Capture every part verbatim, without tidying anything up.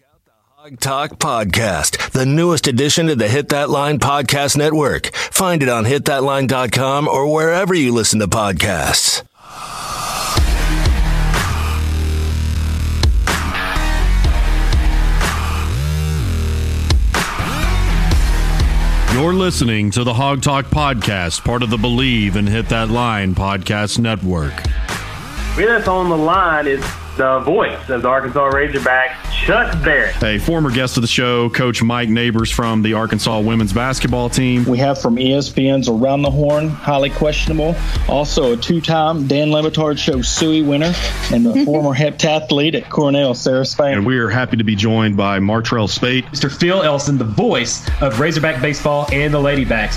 Hog Talk Podcast, the newest addition to the Hit That Line Podcast Network. Find it on hit that line dot com or wherever you listen to podcasts. You're listening to the Hog Talk Podcast, part of the Believe and Hit That Line Podcast Network. With us on the line is the voice of the Arkansas Razorbacks, Chuck Barrett. A former guest of the show, Coach Mike Neighbors from the Arkansas women's basketball team. We have from E S P N's Around the Horn, highly questionable. Also a two-time Dan Le Batard Show Suey winner and the former heptathlete at Cornell, Sarah Spain. And we are happy to be joined by Martrell Spate. Mister Phil Elson, the voice of Razorback baseball and the Ladybacks.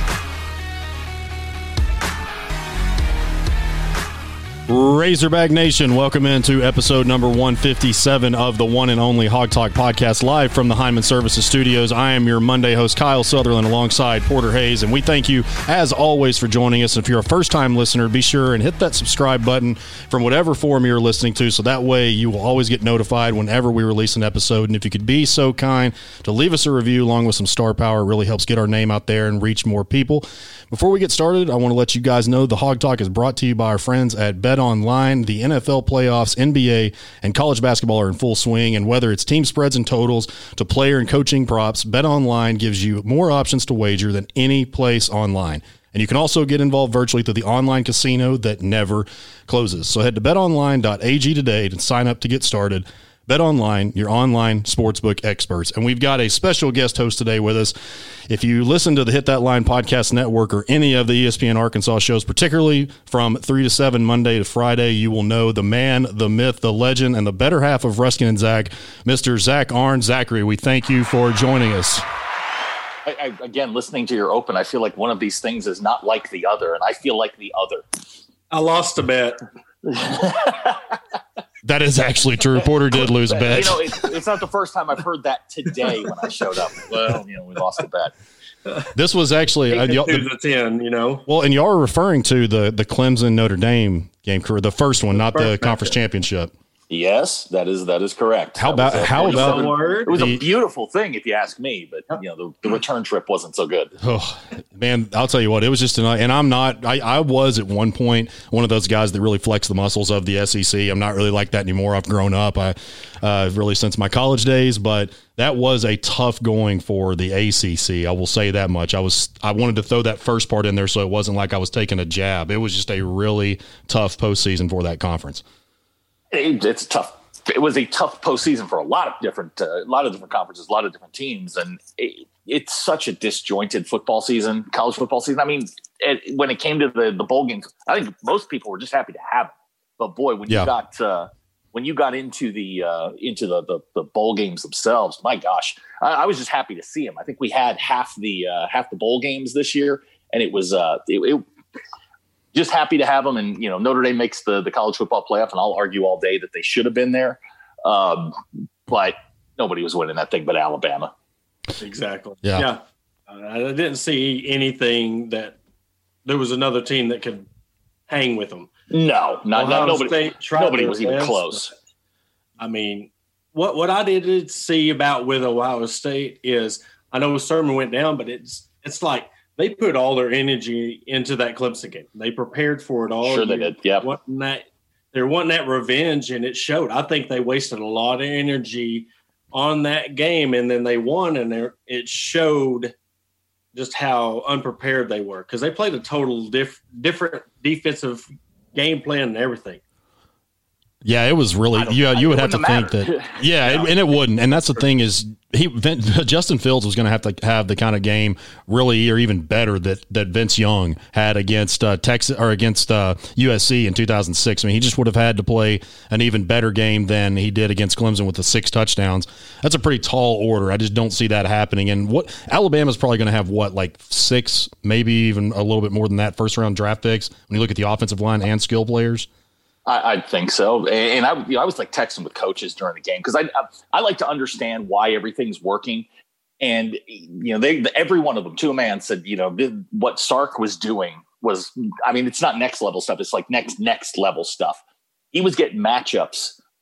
Razorback Nation, welcome into episode number one fifty-seven of the one and only Hog Talk Podcast, live from the Hyman Services Studios. I am your Monday host, Kyle Sutherland, alongside Porter Hayes, and we thank you, as always, for joining us. If you're a first-time listener, be sure and hit that subscribe button from whatever forum you're listening to, so that way you will always get notified whenever we release an episode. And if you could be so kind to leave us a review along with some star power, it really helps get our name out there and reach more people. Before we get started, I want to let you guys know the Hog Talk is brought to you by our friends at Bet Online. The N F L playoffs, N B A, and college basketball are in full swing, and whether it's team spreads and totals to player and coaching props, Bet Online gives you more options to wager than any place online. And you can also get involved virtually through the online casino that never closes. So head to bet online dot a g today to sign up to get started. BetOnline, your online sportsbook experts. And we've got a special guest host today with us. If you listen to the Hit That Line Podcast Network or any of the E S P N Arkansas shows, particularly from three to seven, Monday to Friday, you will know the man, the myth, the legend, and the better half of Ruskin and Zach, Mister Zach Arn. Zachary, we thank you for joining us. I, I, again, listening to your open, I feel like one of these things is not like the other, and I feel like the other. I lost a bet. That is actually true. Porter did lose a bet. You know, it, it's not the first time I've heard that today when I showed up. Well, you know, we lost a bet. This was actually uh, y'all, the, the ten, you know. Well, and y'all are referring to the the Clemson Notre Dame game, the first one, not the conference championship. Yes, that is that is correct. How about a, how about it was the, a beautiful thing, if you ask me, but you know the, the return trip wasn't so good. Oh man, I'll tell you what, it was just tonight, and I'm not. I, I was at one point one of those guys that really flex the muscles of the S E C. I'm not really like that anymore. I've grown up, I uh, really since my college days, but that was a tough going for the A C C. I will say that much. I was I wanted to throw that first part in there so it wasn't like I was taking a jab. It was just a really tough postseason for that conference. It, it's tough. It was a tough postseason for a lot of different, uh, a lot of different conferences, a lot of different teams, and it, it's such a disjointed football season, college football season. I mean, it, when it came to the the bowl games, I think most people were just happy to have it. But boy, when yeah. you got uh, when you got into the uh, into the, the the bowl games themselves, my gosh, I, I was just happy to see them. I think we had half the uh, half the bowl games this year, and it was uh, it, it just happy to have them. And, you know, Notre Dame makes the, the college football playoff, and I'll argue all day that they should have been there. Um, but nobody was winning that thing but Alabama. Exactly. Yeah. yeah. Uh, I didn't see anything that there was another team that could hang with them. No, not, not nobody. Nobody was even best, close. I mean, what, what I did see about with Ohio State is, I know Sermon went down, but it's, it's like, they put all their energy into that Clemson game. They prepared for it all. Sure they did, yeah. That, they're wanting that revenge, and it showed. I think they wasted a lot of energy on that game, and then they won, and it showed just how unprepared they were because they played a total diff, different defensive game plan and everything. Yeah, it was really you. You would have to think that. Yeah, yeah. It, and it wouldn't. And that's the thing is, he Justin Fields was going to have to have the kind of game, really, or even better that that Vince Young had against uh, Texas or against uh, U S C in two thousand six. I mean, he just would have had to play an even better game than he did against Clemson with the six touchdowns. That's a pretty tall order. I just don't see that happening. And what Alabama's probably going to have what like six, maybe even a little bit more than that first round draft picks when you look at the offensive line and skill players. I, I think so. And I, you know, I was like texting with coaches during the game because I, I I like to understand why everything's working. And, you know, they every one of them to a man said, you know, what Sark was doing was, I mean, it's not next level stuff. It's like next, next level stuff. He was getting matchups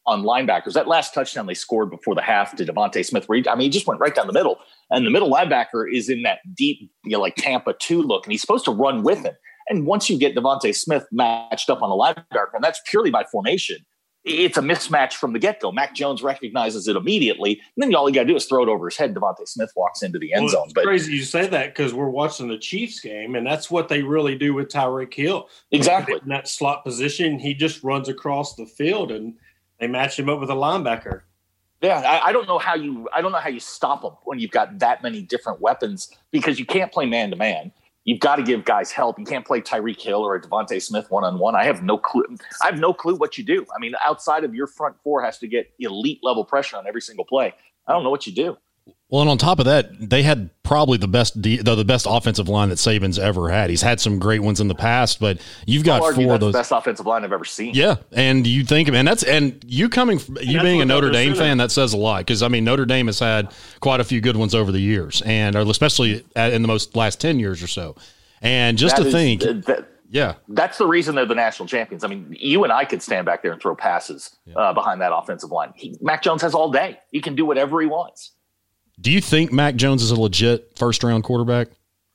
on linebackers. That last touchdown they scored before the half to Devontae Smith, where he, I mean, he just went right down the middle. And the middle linebacker is in that deep, you know, like Tampa two look, and he's supposed to run with him. And once you get Devontae Smith matched up on a linebacker, and that's purely by formation, it's a mismatch from the get-go. Mac Jones recognizes it immediately, and then all you got to do is throw it over his head. Devontae Smith walks into the end well, zone. It's but crazy you say that because we're watching the Chiefs game, and that's what they really do with Tyreek Hill. Exactly. In that slot position, he just runs across the field, and they match him up with a linebacker. Yeah, I, I don't know how you I don't know how you stop them when you've got that many different weapons, because you can't play man-to-man. You've got to give guys help. You can't play Tyreek Hill or a Devontae Smith one-on-one. I have no clue. I have no clue what you do. I mean, outside of your front four has to get elite level pressure on every single play. I don't know what you do. Well, and on top of that, they had probably the best the, the best offensive line that Saban's ever had. He's had some great ones in the past, but you've got I'll argue four that's of those. The best offensive line I've ever seen. Yeah, and you think, and that's and you coming, from, you being a Notre Dame fan, that says a lot, because I mean Notre Dame has had quite a few good ones over the years, and especially in the most last ten years or so. And just That to is, think, uh, that, yeah, that's the reason they're the national champions. I mean, you and I could stand back there and throw passes yeah. uh, behind that offensive line. He, Mac Jones has all day. He can do whatever he wants. Do you think Mac Jones is a legit first-round quarterback?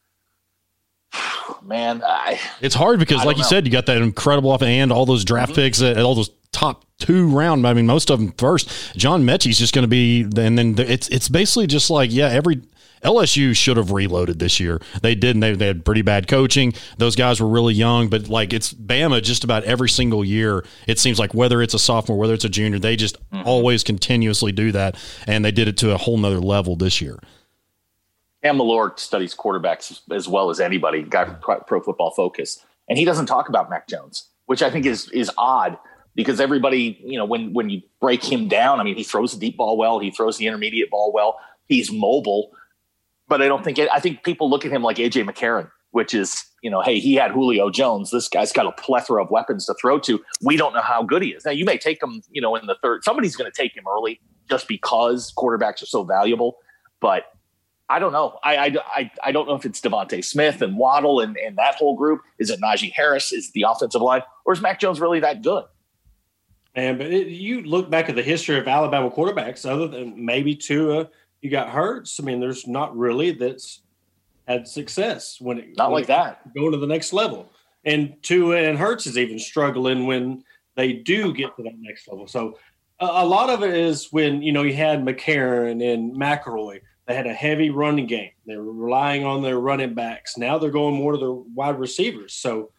Man, I, it's hard because, like you know. said, you got that incredible off and all those draft mm-hmm. picks, and all those top two round. I mean, most of them first. John Mechie's just going to be, and then it's it's basically just like, yeah, every L S U should have reloaded this year. They didn't. They, they had pretty bad coaching. Those guys were really young, but like it's Bama just about every single year. It seems like whether it's a sophomore, whether it's a junior, they just mm-hmm. always continuously do that, and they did it to a whole nother level this year. Cam Malort studies quarterbacks as well as anybody, guy from Pro Football Focus, and he doesn't talk about Mac Jones, which I think is is odd because everybody, you know, when when you break him down, I mean, he throws the deep ball well, he throws the intermediate ball well, he's mobile, but I don't think it, I think people look at him like A J McCarron, which is, you know, hey, he had Julio Jones. This guy's got a plethora of weapons to throw to. We don't know how good he is. Now, you may take him, you know, in the third. Somebody's going to take him early just because quarterbacks are so valuable, but I don't know. I, I, I, I don't know if it's Devontae Smith and Waddle and, and that whole group. Is it Najee Harris? Is the offensive line? Or is Mac Jones really that good? Man, but it, you look back at the history of Alabama quarterbacks, other than maybe Tua, you got Hurts. I mean, there's not really that's had success when it not when like it that going to the next level. And Tua and Hurts is even struggling when they do get to that next level. So a, a lot of it is when, you know, you had McCarron and McElroy. They had a heavy running game. They were relying on their running backs. Now they're going more to the wide receivers. So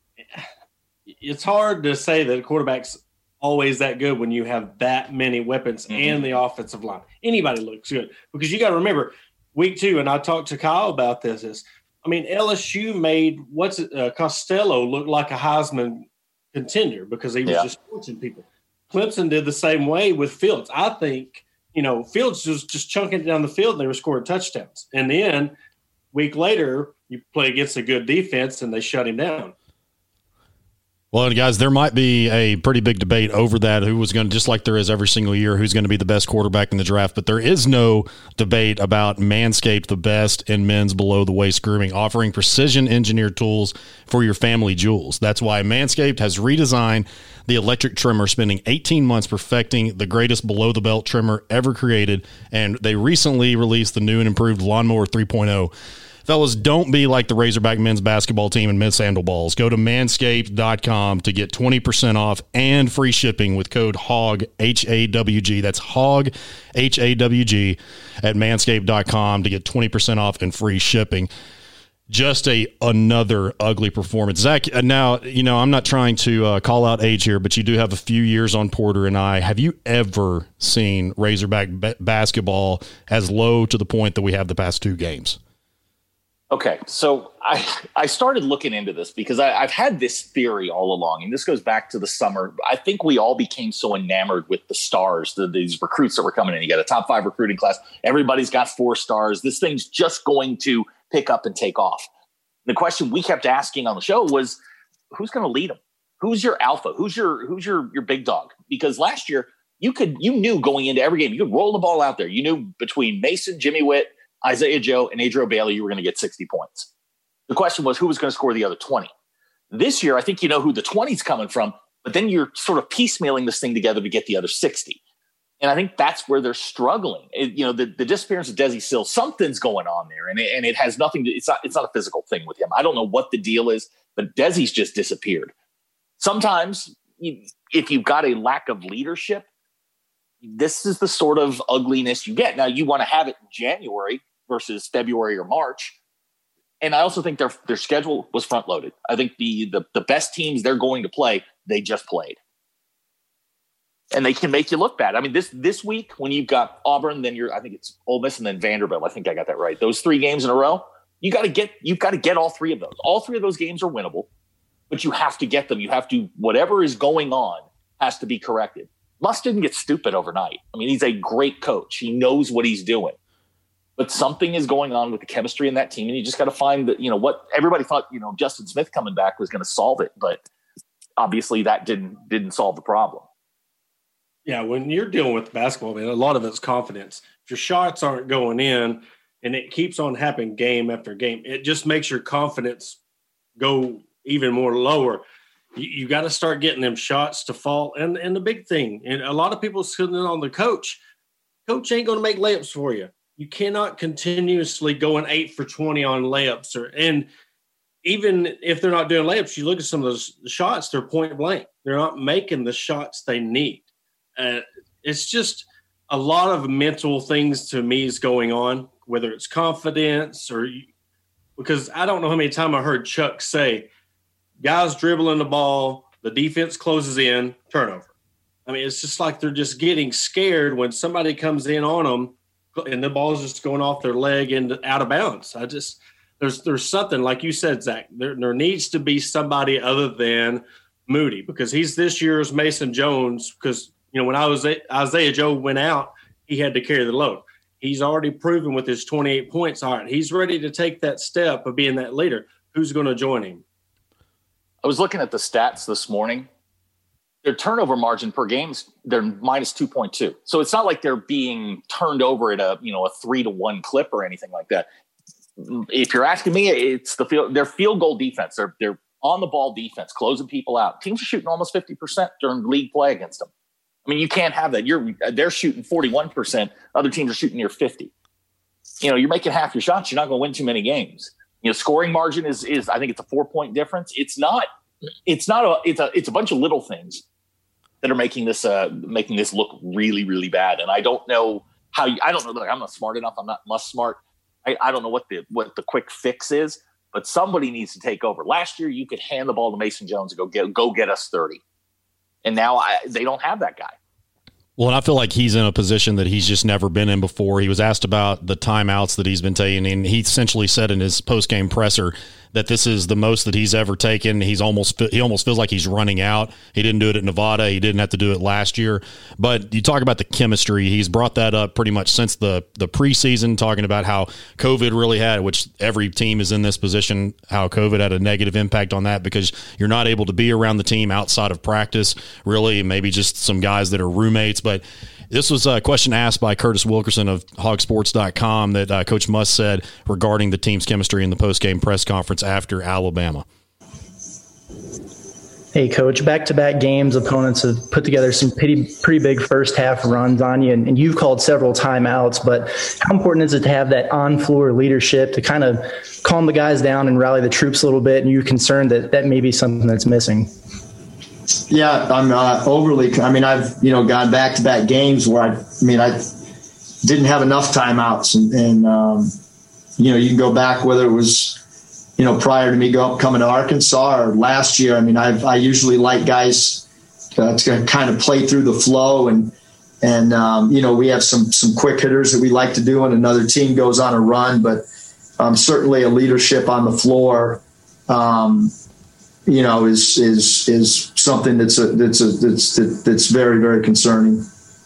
it's hard to say that a quarterback's always that good when you have that many weapons mm-hmm. and the offensive line. Anybody looks good because you got to remember week two, and I talked to Kyle about this, is, I mean, L S U made what's it, uh, Costello look like a Heisman contender because he was yeah. just torching people. Clemson did the same way with Fields. I think, you know, Fields was just chunking it down the field and they were scoring touchdowns. And then a week later, you play against a good defense and they shut him down. Well, guys, there might be a pretty big debate over that, who was going to, just like there is every single year, who's going to be the best quarterback in the draft. But there is no debate about Manscaped, the best in men's below-the-waist grooming, offering precision-engineered tools for your family jewels. That's why Manscaped has redesigned the electric trimmer, spending eighteen months perfecting the greatest below-the-belt trimmer ever created. And they recently released the new and improved Lawnmower three point oh. Fellas, don't be like the Razorback men's basketball team and miss sandalballs. Go to manscaped dot com to get twenty percent off and free shipping with code HOG, H A W G. That's HOG, H A W G, at manscaped dot com to get twenty percent off and free shipping. Just a another ugly performance. Zach, now, you know, I'm not trying to uh, call out age here, but you do have a few years on Porter and I. Have you ever seen Razorback b- basketball as low to the point that we have the past two games? Okay, so I I started looking into this because I, I've had this theory all along, and this goes back to the summer. I think we all became so enamored with the stars, the, these recruits that were coming in. You got a top five recruiting class. Everybody's got four stars. This thing's just going to pick up and take off. The question we kept asking on the show was, who's going to lead them? Who's your alpha? Who's your who's your your big dog? Because last year you could you knew going into every game, you could roll the ball out there. You knew between Mason, Jimmy Witt, Isaiah Joe, and Adriel Bailey, you were going to get sixty points. The question was, who was going to score the other twenty? This year, I think you know who the twenty's coming from. but then you're sort of piecemealing this thing together to get the other sixty. And I think that's where they're struggling. It, you know, the, the disappearance of Desi Sills, something's going on there, and it, and it has nothing to. It's not. It's not a physical thing with him. I don't know what the deal is, but Desi's just disappeared. Sometimes, you, if you've got a lack of leadership, this is the sort of ugliness you get. Now, you want to have it in January versus February or March, and I also think their their schedule was front loaded. I think the the the best teams they're going to play, they just played. And they can make you look bad. I mean, this this week when you've got Auburn, then you're I think it's Ole Miss and then Vanderbilt. I think I got that right. Those three games in a row, you got to get you've got to get all three of those. All three of those games are winnable, but you have to get them. You have to whatever is going on has to be corrected. Muss didn't get stupid overnight. I mean, he's a great coach. He knows what he's doing, but something is going on with the chemistry in that team, and you just got to find that. You know what everybody thought. You know, Justin Smith coming back was going to solve it, but obviously that didn't didn't solve the problem. Yeah, when you're dealing with basketball, man, a lot of it's confidence. If your shots aren't going in and it keeps on happening game after game, it just makes your confidence go even more lower. You, you got to start getting them shots to fall. And and the big thing, and a lot of people sitting on the coach, coach ain't going to make layups for you. You cannot continuously go an eight for twenty on layups. Or and even if they're not doing layups, you look at some of those shots, they're point blank. They're not making the shots they need. Uh, it's just a lot of mental things to me is going on, whether it's confidence or you, because I don't know how many times I heard Chuck say, guys dribbling the ball, the defense closes in, turnover. I mean, it's just like they're just getting scared when somebody comes in on them and the ball is just going off their leg and out of bounds. I just there's there's something, like you said, Zach, there, there needs to be somebody other than Moody because he's this year's Mason Jones because – you know, when I was Isaiah Joe went out, he had to carry the load. He's already proven with his twenty-eight points. All right, he's ready to take that step of being that leader. Who's going to join him? I was looking at the stats this morning. Their turnover margin per game, they're minus two point two. So it's not like they're being turned over at a, you know, a three to one clip or anything like that. If you're asking me, it's the field, their field goal defense. They're, they're on the ball defense, closing people out. Teams are shooting almost fifty percent during league play against them. I mean, you can't have that. You're they're shooting forty-one percent. Other teams are shooting near fifty. You know, you're making half your shots. You're not going to win too many games. You know, scoring margin is is I think it's a four point difference. It's not. It's not a. It's a. It's a bunch of little things that are making this uh making this look really really bad. And I don't know how. You, I don't know. Like, I'm not smart enough. I'm not Muss smart. I, I don't know what the what the quick fix is. But somebody needs to take over. Last year, you could hand the ball to Mason Jones and go get go get us thirty. And now I, they don't have that guy. Well, and I feel like he's in a position that he's just never been in before. He was asked about the timeouts that he's been taking, and he essentially said in his post-game presser that this is the most that he's ever taken. He's almost he almost feels like he's running out. He didn't do it at Nevada. He didn't have to do it last year. But you talk about the chemistry. He's brought that up pretty much since the, the preseason, talking about how COVID really had, which every team is in this position, how COVID had a negative impact on that because you're not able to be around the team outside of practice, really, maybe just some guys that are roommates. But this was a question asked by Curtis Wilkerson of hog sports dot com that uh, Coach Muss said regarding the team's chemistry in the postgame press conference after Alabama. Hey, Coach, back-to-back games, opponents have put together some pretty, pretty big first-half runs on you, and, and you've called several timeouts, but how important is it to have that on-floor leadership to kind of calm the guys down and rally the troops a little bit, and you're concerned that that may be something that's missing? Yeah, I'm uh, overly. I mean, I've you know gone back to back games where I, I mean, I didn't have enough timeouts, and, and um, you know, you can go back whether it was, you know, prior to me go, coming to Arkansas or last year. I mean, I I usually like guys uh, to kind of play through the flow, and and um, you know, we have some some quick hitters that we like to do, and another team goes on a run, but um, certainly a leadership on the floor. Um, you know, is is is something that's a, that's a, that's that's very very concerning.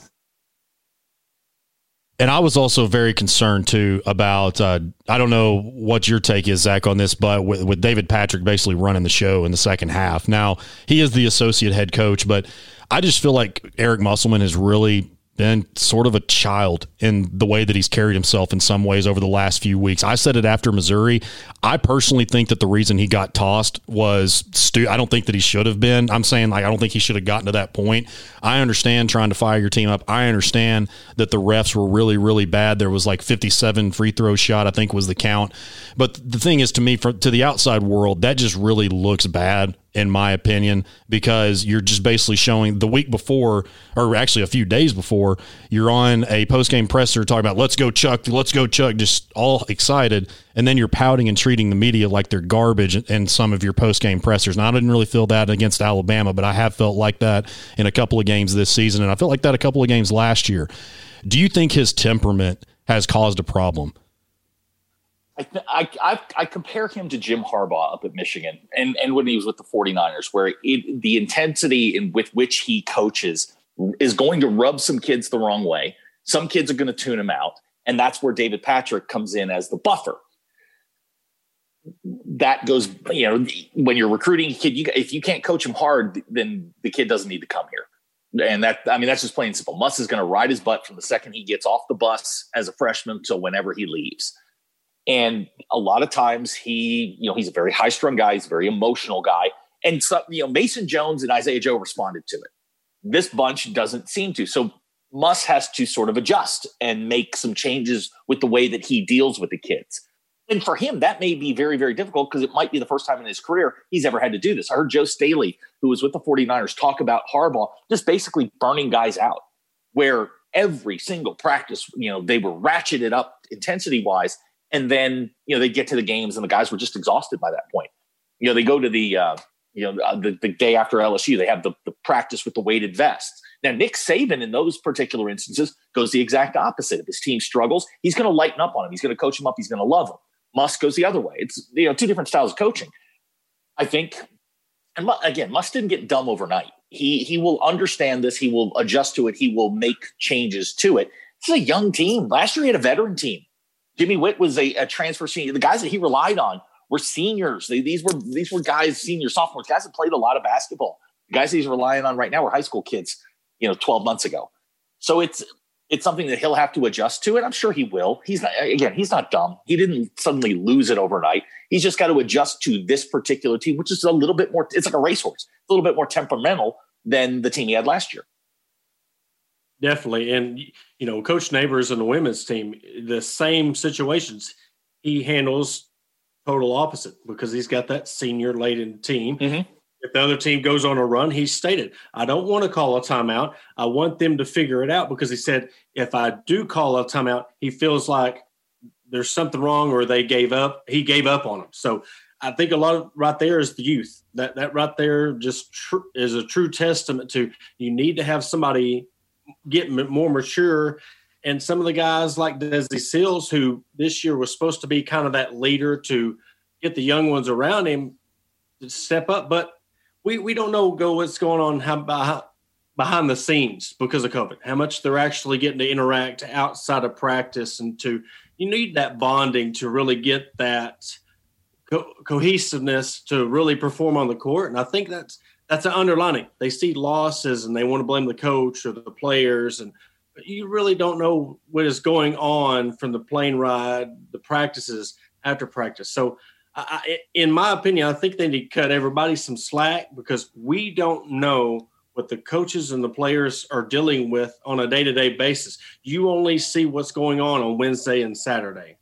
And I was also very concerned too about uh, I don't know what your take is, Zach, on this, but with, with David Patrick basically running the show in the second half. Now he is the associate head coach, but I just feel like Eric Musselman has really been sort of a child in the way that he's carried himself in some ways over the last few weeks. I said it after Missouri. I personally think that the reason he got tossed was stu- I don't think that he should have been. I'm saying, like, I don't think he should have gotten to that point. I understand trying to fire your team up. I understand that the refs were really, really bad. There was like fifty-seven free throw shot, I think was the count. But the thing is, to me, for, to the outside world, that just really looks bad, in my opinion, because you're just basically showing the week before, or actually a few days before, you're on a post-game presser talking about, let's go Chuck, let's go Chuck, just all excited. And then you're pouting and treating the media like they're garbage in some of your post-game pressers. Now, I didn't really feel that against Alabama, but I have felt like that in a couple of games this season, and I felt like that a couple of games last year. Do you think his temperament has caused a problem? I, I, I, I compare him to Jim Harbaugh up at Michigan and, and when he was with the 49ers, where it, the intensity in with which he coaches is going to rub some kids the wrong way. Some kids are going to tune him out. And that's where David Patrick comes in as the buffer. That goes, you know, when you're recruiting a kid, you, if you can't coach him hard, then the kid doesn't need to come here. And that, I mean, that's just plain and simple. Muss is going to ride his butt from the second he gets off the bus as a freshman till whenever he leaves. And a lot of times he, you know, he's a very high strung guy. He's a very emotional guy. And so, you know, Mason Jones and Isaiah Joe responded to it. This bunch doesn't seem to. So Muss has to sort of adjust and make some changes with the way that he deals with the kids. And for him, that may be very, very difficult because it might be the first time in his career he's ever had to do this. I heard Joe Staley, who was with the 49ers, talk about Harbaugh just basically burning guys out, where every single practice, you know, they were ratcheted up intensity-wise, and then, you know, they get to the games and the guys were just exhausted by that point. You know, they go to the, uh, you know, uh, the, the day after L S U, they have the, the practice with the weighted vests. Now, Nick Saban in those particular instances goes the exact opposite. If his team struggles, he's going to lighten up on him. He's going to coach him up. He's going to love him. Muss goes the other way. It's, you know, two different styles of coaching. I think, and again, Muss didn't get dumb overnight. He he will understand this. He will adjust to it. He will make changes to it. This is a young team. Last year he had a veteran team. Jimmy Witt was a, a transfer senior. The guys that he relied on were seniors. They, these were these were guys, senior, sophomores, guys that played a lot of basketball. The guys that he's relying on right now were high school kids, you know, twelve months ago. So it's it's something that he'll have to adjust to, and I'm sure he will. He's not, again, he's not dumb. He didn't suddenly lose it overnight. He's just got to adjust to this particular team, which is a little bit more, it's like a racehorse, a little bit more temperamental than the team he had last year. Definitely. And, you know, Coach Neighbors and the women's team, the same situations, he handles total opposite because he's got that senior laden team. Mm-hmm. If the other team goes on a run, he stated, I don't want to call a timeout. I want them to figure it out, because he said, if I do call a timeout, he feels like there's something wrong or they gave up. He gave up on them. So I think a lot of right there is the youth. That that right there just tr- is a true testament to you need to have somebody get m- more mature. And some of the guys like Desi Seals, who this year was supposed to be kind of that leader to get the young ones around him to step up. But we, we don't know go what's going on how, behind the scenes because of COVID, how much they're actually getting to interact outside of practice, and to you need that bonding to really get that co- cohesiveness to really perform on the court. And I think that's that's an underlining. They see losses and they want to blame the coach or the players, and you really don't know what is going on from the plane ride, the practices after practice. So I, in my opinion, I think they need to cut everybody some slack, because we don't know what the coaches and the players are dealing with on a day-to-day basis. You only see what's going on on Wednesday and Saturday.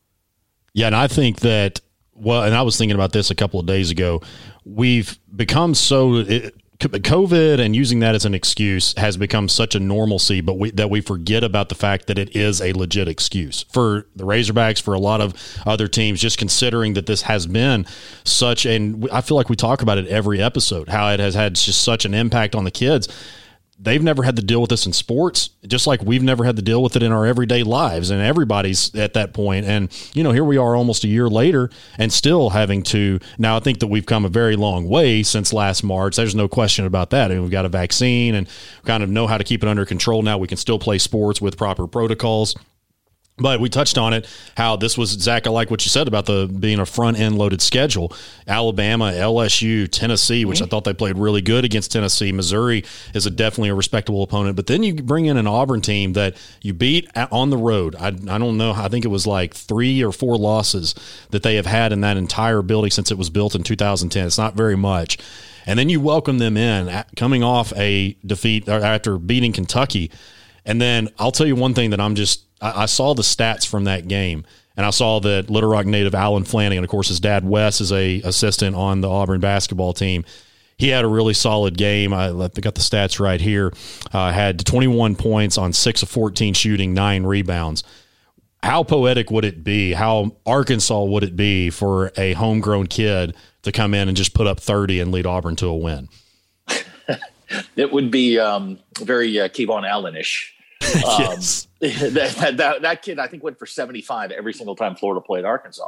Yeah, and I think that, well, and I was thinking about this a couple of days ago, we've become so it, COVID and using that as an excuse has become such a normalcy, but we, that we forget about the fact that it is a legit excuse for the Razorbacks, for a lot of other teams, just considering that this has been such, and I feel like we talk about it every episode, how it has had just such an impact on the kids. They've never had to deal with this in sports, just like we've never had to deal with it in our everyday lives, and everybody's at that point. And, you know, here we are almost a year later and still having to, now I think that we've come a very long way since last March. There's no question about that. I mean, we've got a vaccine and kind of know how to keep it under control now. We can still play sports with proper protocols. But we touched on it, how this was, Zach, I like what you said about the being a front-end loaded schedule. Alabama, L S U, Tennessee, which mm-hmm. I thought they played really good against Tennessee. Missouri is a definitely a respectable opponent. But then you bring in an Auburn team that you beat on the road. I, I don't know. I think it was like three or four losses that they have had in that entire building since it was built in two thousand ten. It's not very much. And then you welcome them in, coming off a defeat after beating Kentucky. And then I'll tell you one thing that I'm just – I saw the stats from that game, and I saw that Little Rock native Alan Flanagan, of course, his dad Wes is a assistant on the Auburn basketball team. He had a really solid game. I got the stats right here. Uh, had twenty-one points on six of fourteen shooting, nine rebounds. How poetic would it be? How Arkansas would it be for a homegrown kid to come in and just put up thirty and lead Auburn to a win? It would be um, very uh, Kevon Allen-ish. Um, yes. that, that, that kid, I think, went for seventy-five every single time Florida played Arkansas.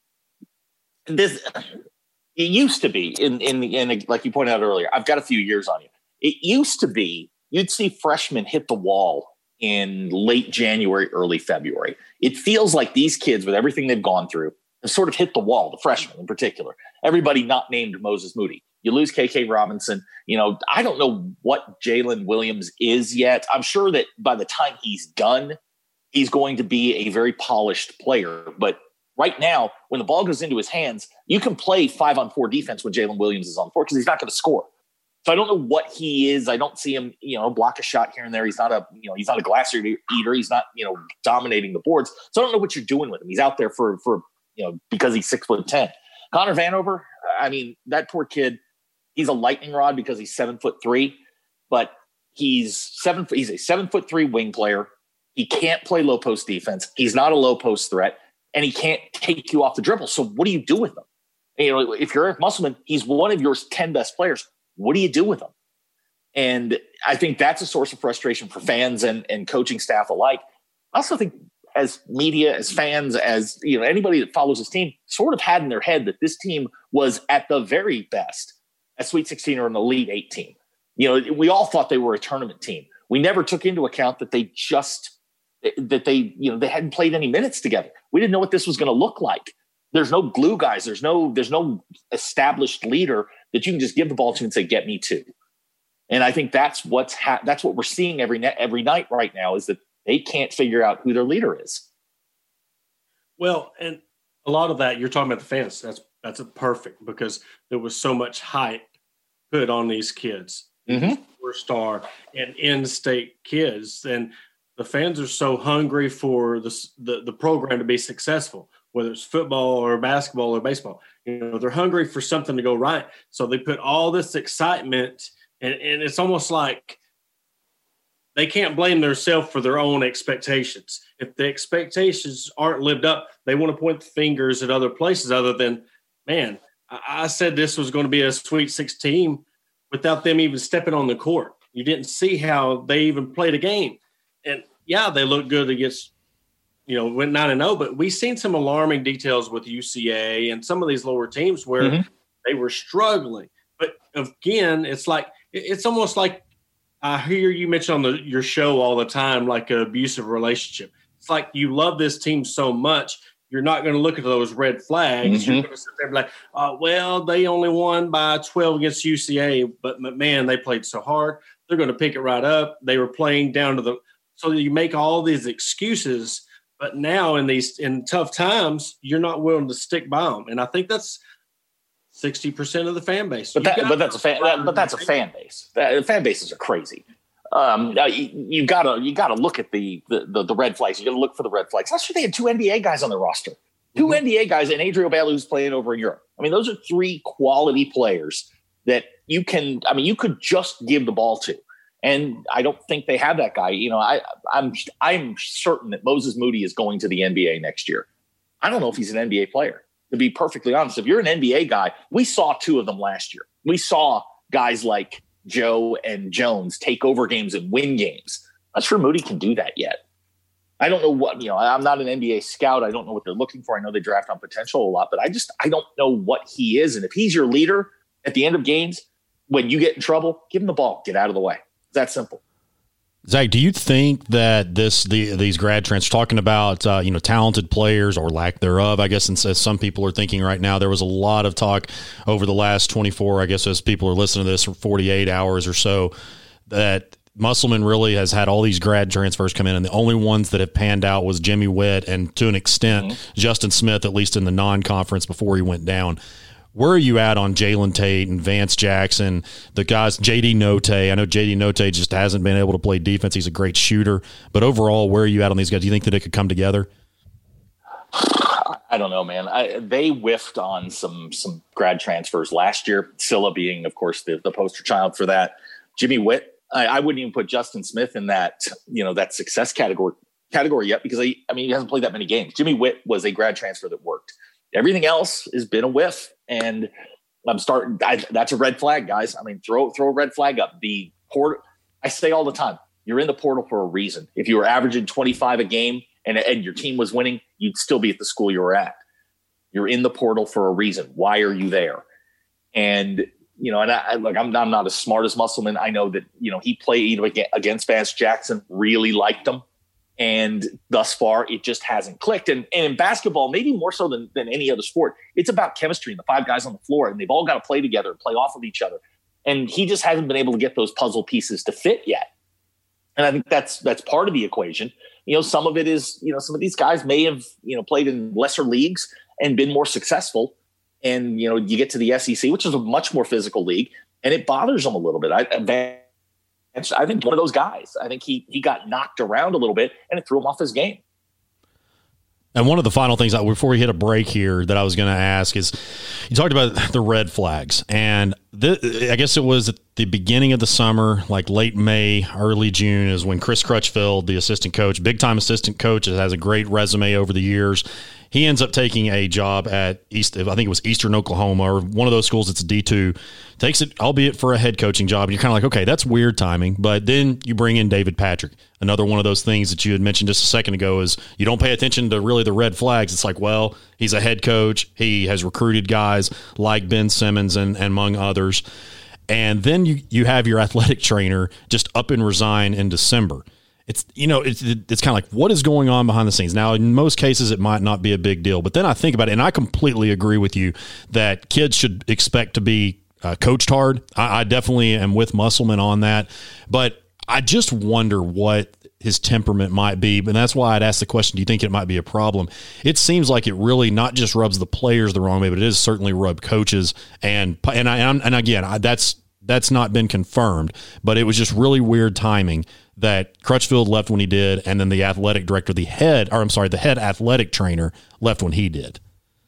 This it used to be in, in, in, like you pointed out earlier, I've got a few years on you. It used to be you'd see freshmen hit the wall in late January, early February. It feels like these kids, with everything they've gone through, have sort of hit the wall, the freshmen in particular. Everybody not named Moses Moody. You lose K K Robinson. You know, I don't know what Jalen Williams is yet. I'm sure that by the time he's done, he's going to be a very polished player. But right now, when the ball goes into his hands, you can play five on four defense when Jalen Williams is on the floor because he's not going to score. So I don't know what he is. I don't see him, you know, block a shot here and there. He's not a, you know, he's not a glass eater. He's not, you know, dominating the boards. So I don't know what you're doing with him. He's out there for, for, you know, because he's six foot ten. Connor Vanover, I mean, that poor kid, he's a lightning rod because he's seven foot three, but he's seven. He's a seven foot three wing player. He can't play low post defense. He's not a low post threat, and he can't take you off the dribble. So what do you do with him? You know, if you're Eric Musselman, he's one of your ten best players. What do you do with him? And I think that's a source of frustration for fans and, and coaching staff alike. I also think as media, as fans, as you know, anybody that follows this team sort of had in their head that this team was at the very best a Sweet sixteen or an Elite eight team. You know, we all thought they were a tournament team. We never took into account that they just that they, you know, they hadn't played any minutes together. We didn't know what this was going to look like. There's no glue guys. There's no there's no established leader that you can just give the ball to and say, "Get me two." And I think that's what's ha- that's what we're seeing every net every night right now is that they can't figure out who their leader is. Well, and a lot of that you're talking about the fans. That's that's a perfect because there was so much hype put on these kids, mm-hmm. four-star and in-state kids, and the fans are so hungry for the, the the program to be successful, whether it's football or basketball or baseball. You know, they're hungry for something to go right, so they put all this excitement, and, and it's almost like they can't blame themselves for their own expectations. If the expectations aren't lived up, they want to point the fingers at other places other than, man, I said this was going to be a Sweet sixteen without them even stepping on the court. You didn't see how they even played a game. And, yeah, they looked good against, you know, went nine and oh, but we've seen some alarming details with U C A and some of these lower teams where mm-hmm. they were struggling. But, again, it's like it's almost like I hear you mention on the, your show all the time, like an abusive relationship. It's like you love this team so much, you're not going to look at those red flags. Mm-hmm. You're going to sit there and be like, oh, well, they only won by twelve against U C A, but, man, they played so hard. They're going to pick it right up. They were playing down to the – so you make all these excuses, but now in these in tough times, you're not willing to stick by them. And I think that's sixty percent of the fan base. But, that, but that's a fan. That, but that's a fan base. The fan bases are crazy. Um, you, you gotta you gotta look at the the, the, the red flags. You gotta look for the red flags. Last year they had two N B A guys on their roster, two mm-hmm. N B A guys, and Adriel Bailey who's playing over in Europe. I mean, those are three quality players that you can. I mean, you could just give the ball to. And I don't think they have that guy. You know, I, I'm I'm certain that Moses Moody is going to the N B A next year. I don't know if he's an N B A player. To be perfectly honest, if you're an N B A guy, we saw two of them last year. We saw guys like Joe and Jones take over games and win games. I'm not sure Moody can do that yet. I don't know what, you know, I'm not an N B A scout. I don't know what they're looking for. I know they draft on potential a lot, but I just, I don't know what he is. And if he's your leader at the end of games, when you get in trouble, give him the ball, get out of the way. That simple. Zach, do you think that this the these grad transfers, talking about uh, you know talented players or lack thereof, I guess, and as some people are thinking right now, there was a lot of talk over the last twenty-four, I guess, as people are listening to this, forty-eight hours or so, that Musselman really has had all these grad transfers come in, and the only ones that have panned out was Jimmy Witt and, to an extent, mm-hmm. Justin Smith, at least in the non-conference before he went down. Where are you at on Jalen Tate and Vance Jackson, the guys, J D Note? I know J D Note just hasn't been able to play defense. He's a great shooter. But overall, where are you at on these guys? Do you think that it could come together? I don't know, man. I, they whiffed on some some grad transfers last year, Scylla being, of course, the, the poster child for that. Jimmy Witt, I, I wouldn't even put Justin Smith in that, you know, that success category category yet because, he, I mean, he hasn't played that many games. Jimmy Witt was a grad transfer that worked. Everything else has been a whiff. And I'm starting. I, that's a red flag, guys. I mean, throw throw a red flag up. The port. I say all the time, you're in the portal for a reason. If you were averaging twenty-five a game and, and your team was winning, you'd still be at the school you were at. You're in the portal for a reason. Why are you there? And you know, and I, I look, I'm, I'm not as smart as Musselman. I know that you know he played against Vance Jackson, really liked him. And thus far, it just hasn't clicked. And, and in basketball, maybe more so than, than any other sport, it's about chemistry and the five guys on the floor, and they've all got to play together and play off of each other. And he just hasn't been able to get those puzzle pieces to fit yet. And I think that's that's part of the equation. You know, some of it is, you know, some of these guys may have, you know, played in lesser leagues and been more successful. And, you know, you get to the S E C, which is a much more physical league, and it bothers them a little bit. I, I think one of those guys, I think he he got knocked around a little bit and it threw him off his game. And one of the final things before we hit a break here that I was going to ask is you talked about the red flags. And th- I guess it was at the beginning of the summer, like late May, early June, is when Chris Crutchfield, the assistant coach, big time assistant coach, that has a great resume over the years. He ends up taking a job at East, I think it was Eastern Oklahoma, or one of those schools that's a D two, takes it, albeit for a head coaching job. And you're kind of like, okay, that's weird timing. But then you bring in David Patrick. Another one of those things that you had mentioned just a second ago is you don't pay attention to really the red flags. It's like, well, he's a head coach. He has recruited guys like Ben Simmons and, and among others. And then you, you have your athletic trainer just up and resign in December. It's, you know, it's, it's kind of like, what is going on behind the scenes? Now, in most cases, it might not be a big deal, but then I think about it, and I completely agree with you that kids should expect to be uh, coached hard. I, I definitely am with Musselman on that, but I just wonder what his temperament might be. And that's why I'd ask the question, do you think it might be a problem? It seems like it really not just rubs the players the wrong way, but it is certainly rubbed coaches. And, and I, and again, I, that's, that's not been confirmed, but it was just really weird timing that Crutchfield left when he did, and then the athletic director, the head, or I'm sorry, the head athletic trainer left when he did.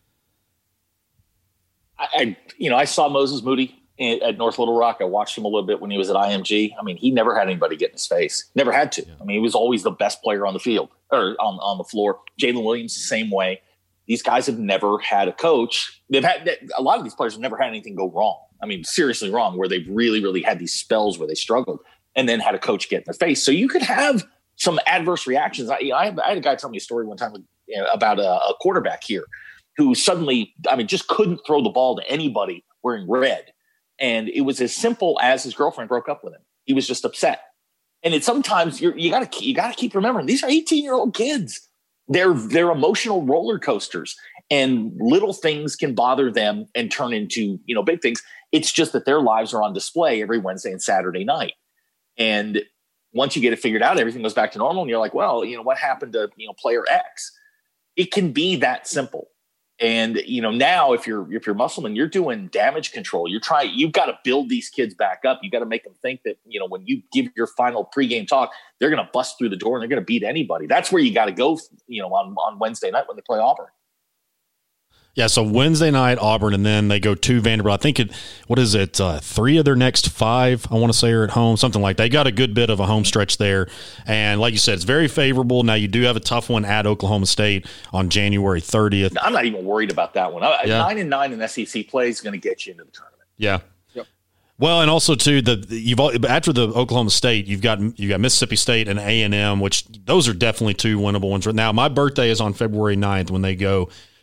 I, I you know, I saw Moses Moody at North Little Rock. I watched him a little bit when he was at I M G. I mean, he never had anybody get in his face. Never had to. Yeah. I mean, he was always the best player on the field or on, on the floor. Jalen Williams the same way. These guys have never had a coach. They've had a lot of these players have never had anything go wrong. I mean, seriously wrong, where they've really, really had these spells where they struggled and then had a coach get in their face. So you could have some adverse reactions. I, I, I had a guy tell me a story one time you know, about a, a quarterback here who suddenly, I mean, just couldn't throw the ball to anybody wearing red. And it was as simple as his girlfriend broke up with him. He was just upset. And it sometimes you're, you got to you got to keep remembering these are eighteen year old kids. They're they're emotional roller coasters, and little things can bother them and turn into you know big things. It's just that their lives are on display every Wednesday and Saturday night. And once you get it figured out, everything goes back to normal. And you're like, well, you know what happened to you know player X? It can be that simple. And, you know, now if you're, if you're Musselman, you're doing damage control. You're trying, you've got to build these kids back up. You got to make them think that, you know, when you give your final pregame talk, they're going to bust through the door and they're going to beat anybody. That's where you got to go, you know, on, on Wednesday night when they play Auburn. Yeah, so Wednesday night, Auburn, and then they go to Vanderbilt. I think it, what is it, uh, three of their next five, I want to say, are at home, something like that. They got a good bit of a home stretch there. And like you said, it's very favorable. Now, you do have a tough one at Oklahoma State on January thirtieth. I'm not even worried about that one. Yeah. Nine and nine in S E C play is going to get you into the tournament. Yeah. Well, and also too, the you've after the Oklahoma State, you've got you got Mississippi State and A and M, which those are definitely two winnable ones. Now, my birthday is on February ninth when they go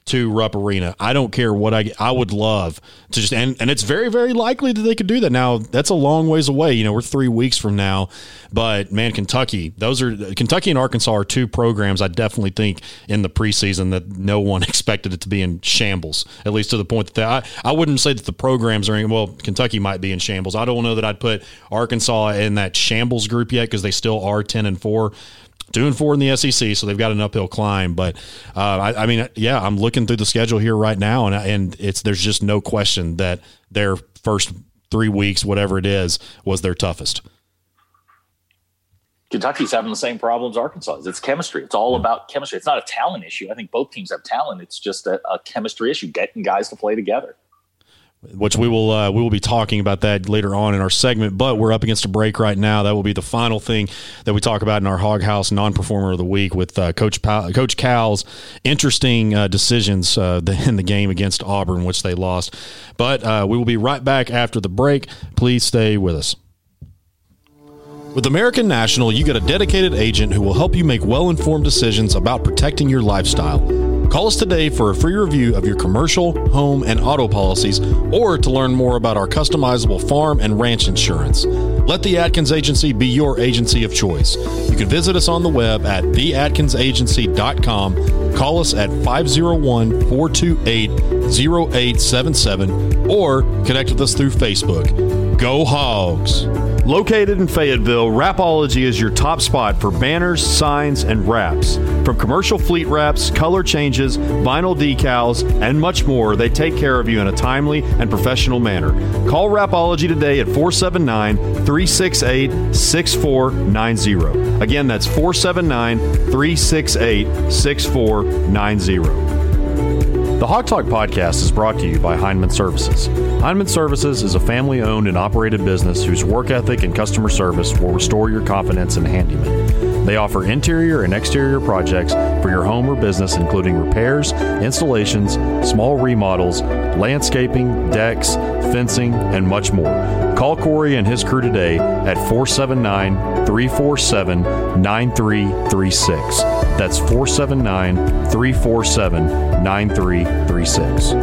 to Rupp Arena. I don't care what I I would love to just and, and it's very, very likely that they could do that. Now, that's a long ways away. You know, we're three weeks from now. But man, Kentucky, those are Kentucky and Arkansas are two programs I definitely think in the preseason that no one expected it to be in shambles, at least to the point that they, I, I wouldn't say that the programs are in, well, Kentucky might be in shambles. I don't know that I'd put Arkansas in that shambles group yet because they still are ten and four. Two and four in the S E C, so they've got an uphill climb. But uh, I, I mean, yeah, I'm looking through the schedule here right now, and and it's there's just no question that their first three weeks, whatever it is, was their toughest. Kentucky's having the same problems Arkansas is. It's chemistry. It's all about chemistry. It's not a talent issue. I think both teams have talent. It's just a, a chemistry issue, getting guys to play together. Which we will uh, we will be talking about that later on in our segment, but we're up against a break right now. That will be the final thing that we talk about in our Hog House non-performer of the week with uh, Coach Powell, Coach Cal's interesting uh, decisions uh, in the game against Auburn, which they lost. But uh, we will be right back after the break. Please stay with us. With American National, you get a dedicated agent who will help you make well-informed decisions about protecting your lifestyle. Call us today for a free review of your commercial, home, and auto policies, or to learn more about our customizable farm and ranch insurance. Let the Atkins Agency be your agency of choice. You can visit us on the web at the atkins agency dot com. Call us at five oh one, four two eight, oh eight seven seven or connect with us through Facebook. Go Hogs! Located in Fayetteville, Wrapology is your top spot for banners, signs, and wraps. From commercial fleet wraps, color changes, vinyl decals, and much more, they take care of you in a timely and professional manner. Call Wrapology today at four seven nine, three six eight, six four nine zero. Again, that's four seven nine, three six eight, six four nine zero. The Hog Talk podcast is brought to you by Heinemann Services. Heinemann Services is a family-owned and operated business whose work ethic and customer service will restore your confidence in handyman. They offer interior and exterior projects for your home or business, including repairs, installations, small remodels, landscaping, decks, fencing, and much more. Call Corey and his crew today at four seven nine, three four seven, nine three three six. That's four seven nine, three four seven, nine three three six.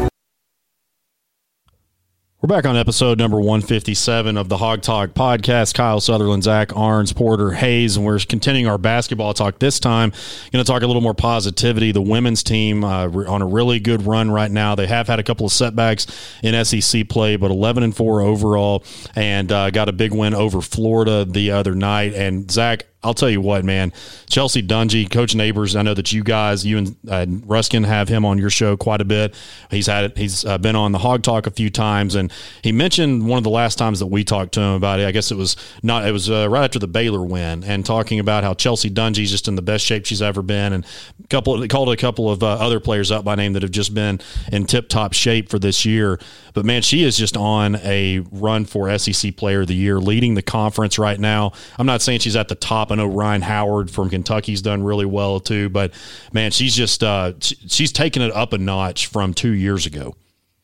We're back on episode number one fifty-seven of the Hog Talk podcast. Kyle Sutherland, Zach Arns, Porter Hayes, and we're continuing our basketball talk this time. Going to talk a little more positivity. The women's team uh, on a really good run right now. They have had a couple of setbacks in S E C play, but eleven and four overall, and uh, got a big win over Florida the other night. And Zach, I'll tell you what, man, Chelsea Dungy, Coach Neighbors, I know that you guys, you and uh, Ruskin have him on your show quite a bit. He's had it. He's uh, been on the Hog Talk a few times, and he mentioned one of the last times that we talked to him about it. I guess it was not. It was uh, right after the Baylor win, and talking about how Chelsea Dungy's just in the best shape she's ever been, and a couple they called a couple of uh, other players up by name that have just been in tip-top shape for this year. But man, she is just on a run for S E C Player of the Year, leading the conference right now. I'm not saying she's at the top. I know Ryan Howard from Kentucky's done really well too, but man, she's just uh, she, she's taken it up a notch from two years ago.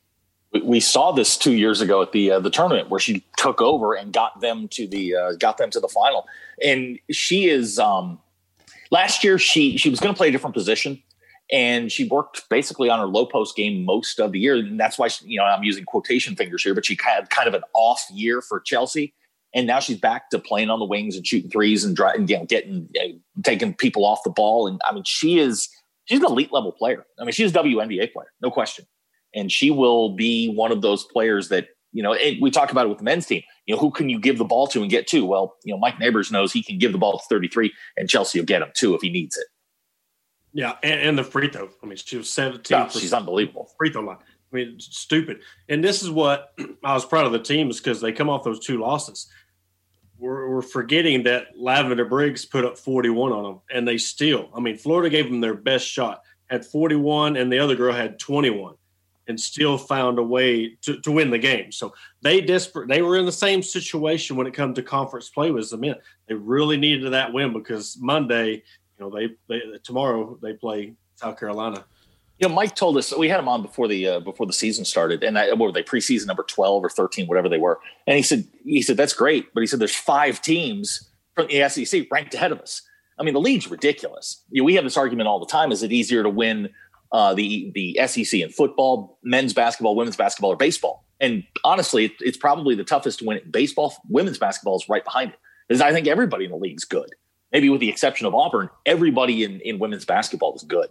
We saw this two years ago at the uh, the tournament where she took over and got them to the uh, got them to the final. And she is um, last year she she was going to play a different position, and she worked basically on her low post game most of the year, and that's why she, you know I'm using quotation fingers here, but she had kind of an off year for Chelsea. And now she's back to playing on the wings and shooting threes and, dry, and you know, getting uh, taking people off the ball. And I mean, she is she's an elite level player. I mean, she's a W N B A player, no question. And she will be one of those players that, you know, it, we talk about it with the men's team. You know, who can you give the ball to and get to? Well, you know, Mike Neighbors knows he can give the ball to thirty-three, and Chelsea will get him too if he needs it. Yeah, and, and the free throw. I mean, she was seventeen. Oh, she's unbelievable. Free throw line. I mean, it's stupid. And this is what I was proud of the team is because they come off those two losses. We're, we're forgetting that Lavender Briggs put up forty-one on them, and they still. I mean, Florida gave them their best shot, had forty-one, and the other girl had twenty-one, and still found a way to, to win the game. So they desperate. They were in the same situation when it comes to conference play with the men. They really needed that win because Monday, you know, they, they tomorrow they play South Carolina. You know, Mike told us, we had him on before the uh, before the season started, and I, what were they, preseason number twelve or thirteen, whatever they were. And he said, he said that's great, but he said there's five teams from the S E C ranked ahead of us. I mean, the league's ridiculous. You know, we have this argument all the time: is it easier to win uh, the the S E C in football, men's basketball, women's basketball, or baseball. And honestly, it, it's probably the toughest to win it. Baseball, women's basketball is right behind it. Because I think everybody in the league is good. Maybe with the exception of Auburn, everybody in, in women's basketball is good.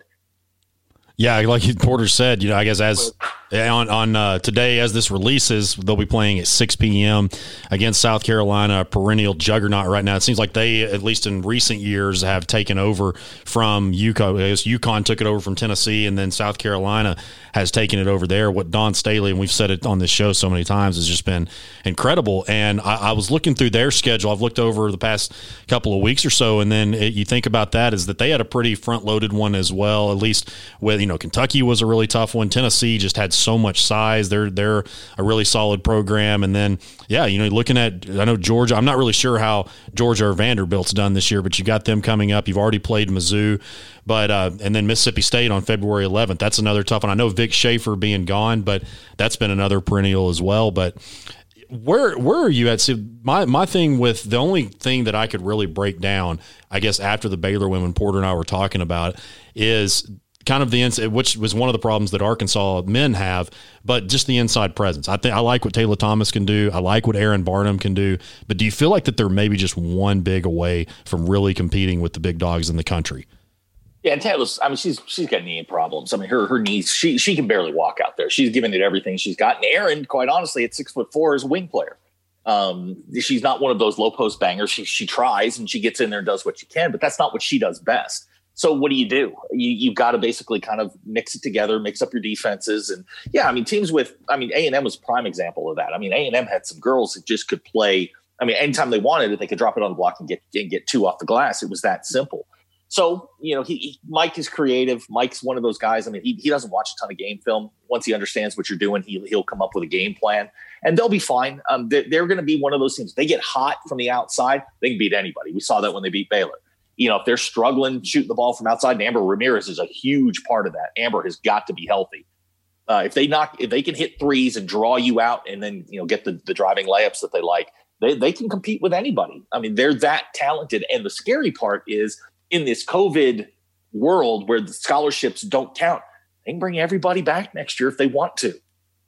Yeah, like Porter said, you know, I guess as on on uh, today, as this releases, they'll be playing at six p.m. against South Carolina, a perennial juggernaut right now. It seems like they, at least in recent years, have taken over from UConn. I guess UConn took it over from Tennessee, and then South Carolina has taken it over there. What Dawn Staley, and we've said it on this show so many times, has just been incredible. And I, I was looking through their schedule. I've looked over the past couple of weeks or so, and then it, you think about that is that they had a pretty front-loaded one as well, at least with, you know, Kentucky was a really tough one. Tennessee just had so much size. They're they're a really solid program. And then, yeah, you know, looking at, I know Georgia, I'm not really sure how Georgia or Vanderbilt's done this year, but you got them coming up. You've already played Mizzou, but uh, and then Mississippi State on February eleventh. That's another tough one. I know Vic Schaefer being gone, but that's been another perennial as well. But where where are you at? See, my my thing with the only thing that I could really break down, I guess, after the Baylor win, when Porter and I were talking about, is kind of the inside, which was one of the problems that Arkansas men have, but just the inside presence. I think I like what Taylor Thomas can do. I like what Aaron Barnum can do. But do you feel like that they're maybe just one big away from really competing with the big dogs in the country? Yeah, and Taylor's, I mean, she's she's got knee problems. I mean, her her knees, she she can barely walk out there. She's giving it everything she's got. And Aaron, quite honestly, at six foot four, is a wing player. Um, she's not one of those low post bangers. She she tries and she gets in there and does what she can, but that's not what she does best. So what do you do? You, you've got to basically kind of mix it together, mix up your defenses. And yeah, I mean, teams with, I mean, A and M was a prime example of that. I mean, A and M had some girls that just could play. I mean, anytime they wanted it, they could drop it on the block and get, and get two off the glass. It was that simple. So, you know, he, he Mike is creative. Mike's one of those guys. I mean, he, he doesn't watch a ton of game film. Once he understands what you're doing, he, he'll come up with a game plan and they'll be fine. Um, they're, they're going to be one of those teams. They get hot from the outside. They can beat anybody. We saw that when they beat Baylor. You know, if they're struggling shooting the ball from outside, and Amber Ramirez is a huge part of that. Amber has got to be healthy. Uh, if they knock, if they can hit threes and draw you out, and then you know get the, the driving layups that they like, they they can compete with anybody. I mean, they're that talented. And the scary part is in this COVID world where the scholarships don't count, they can bring everybody back next year if they want to.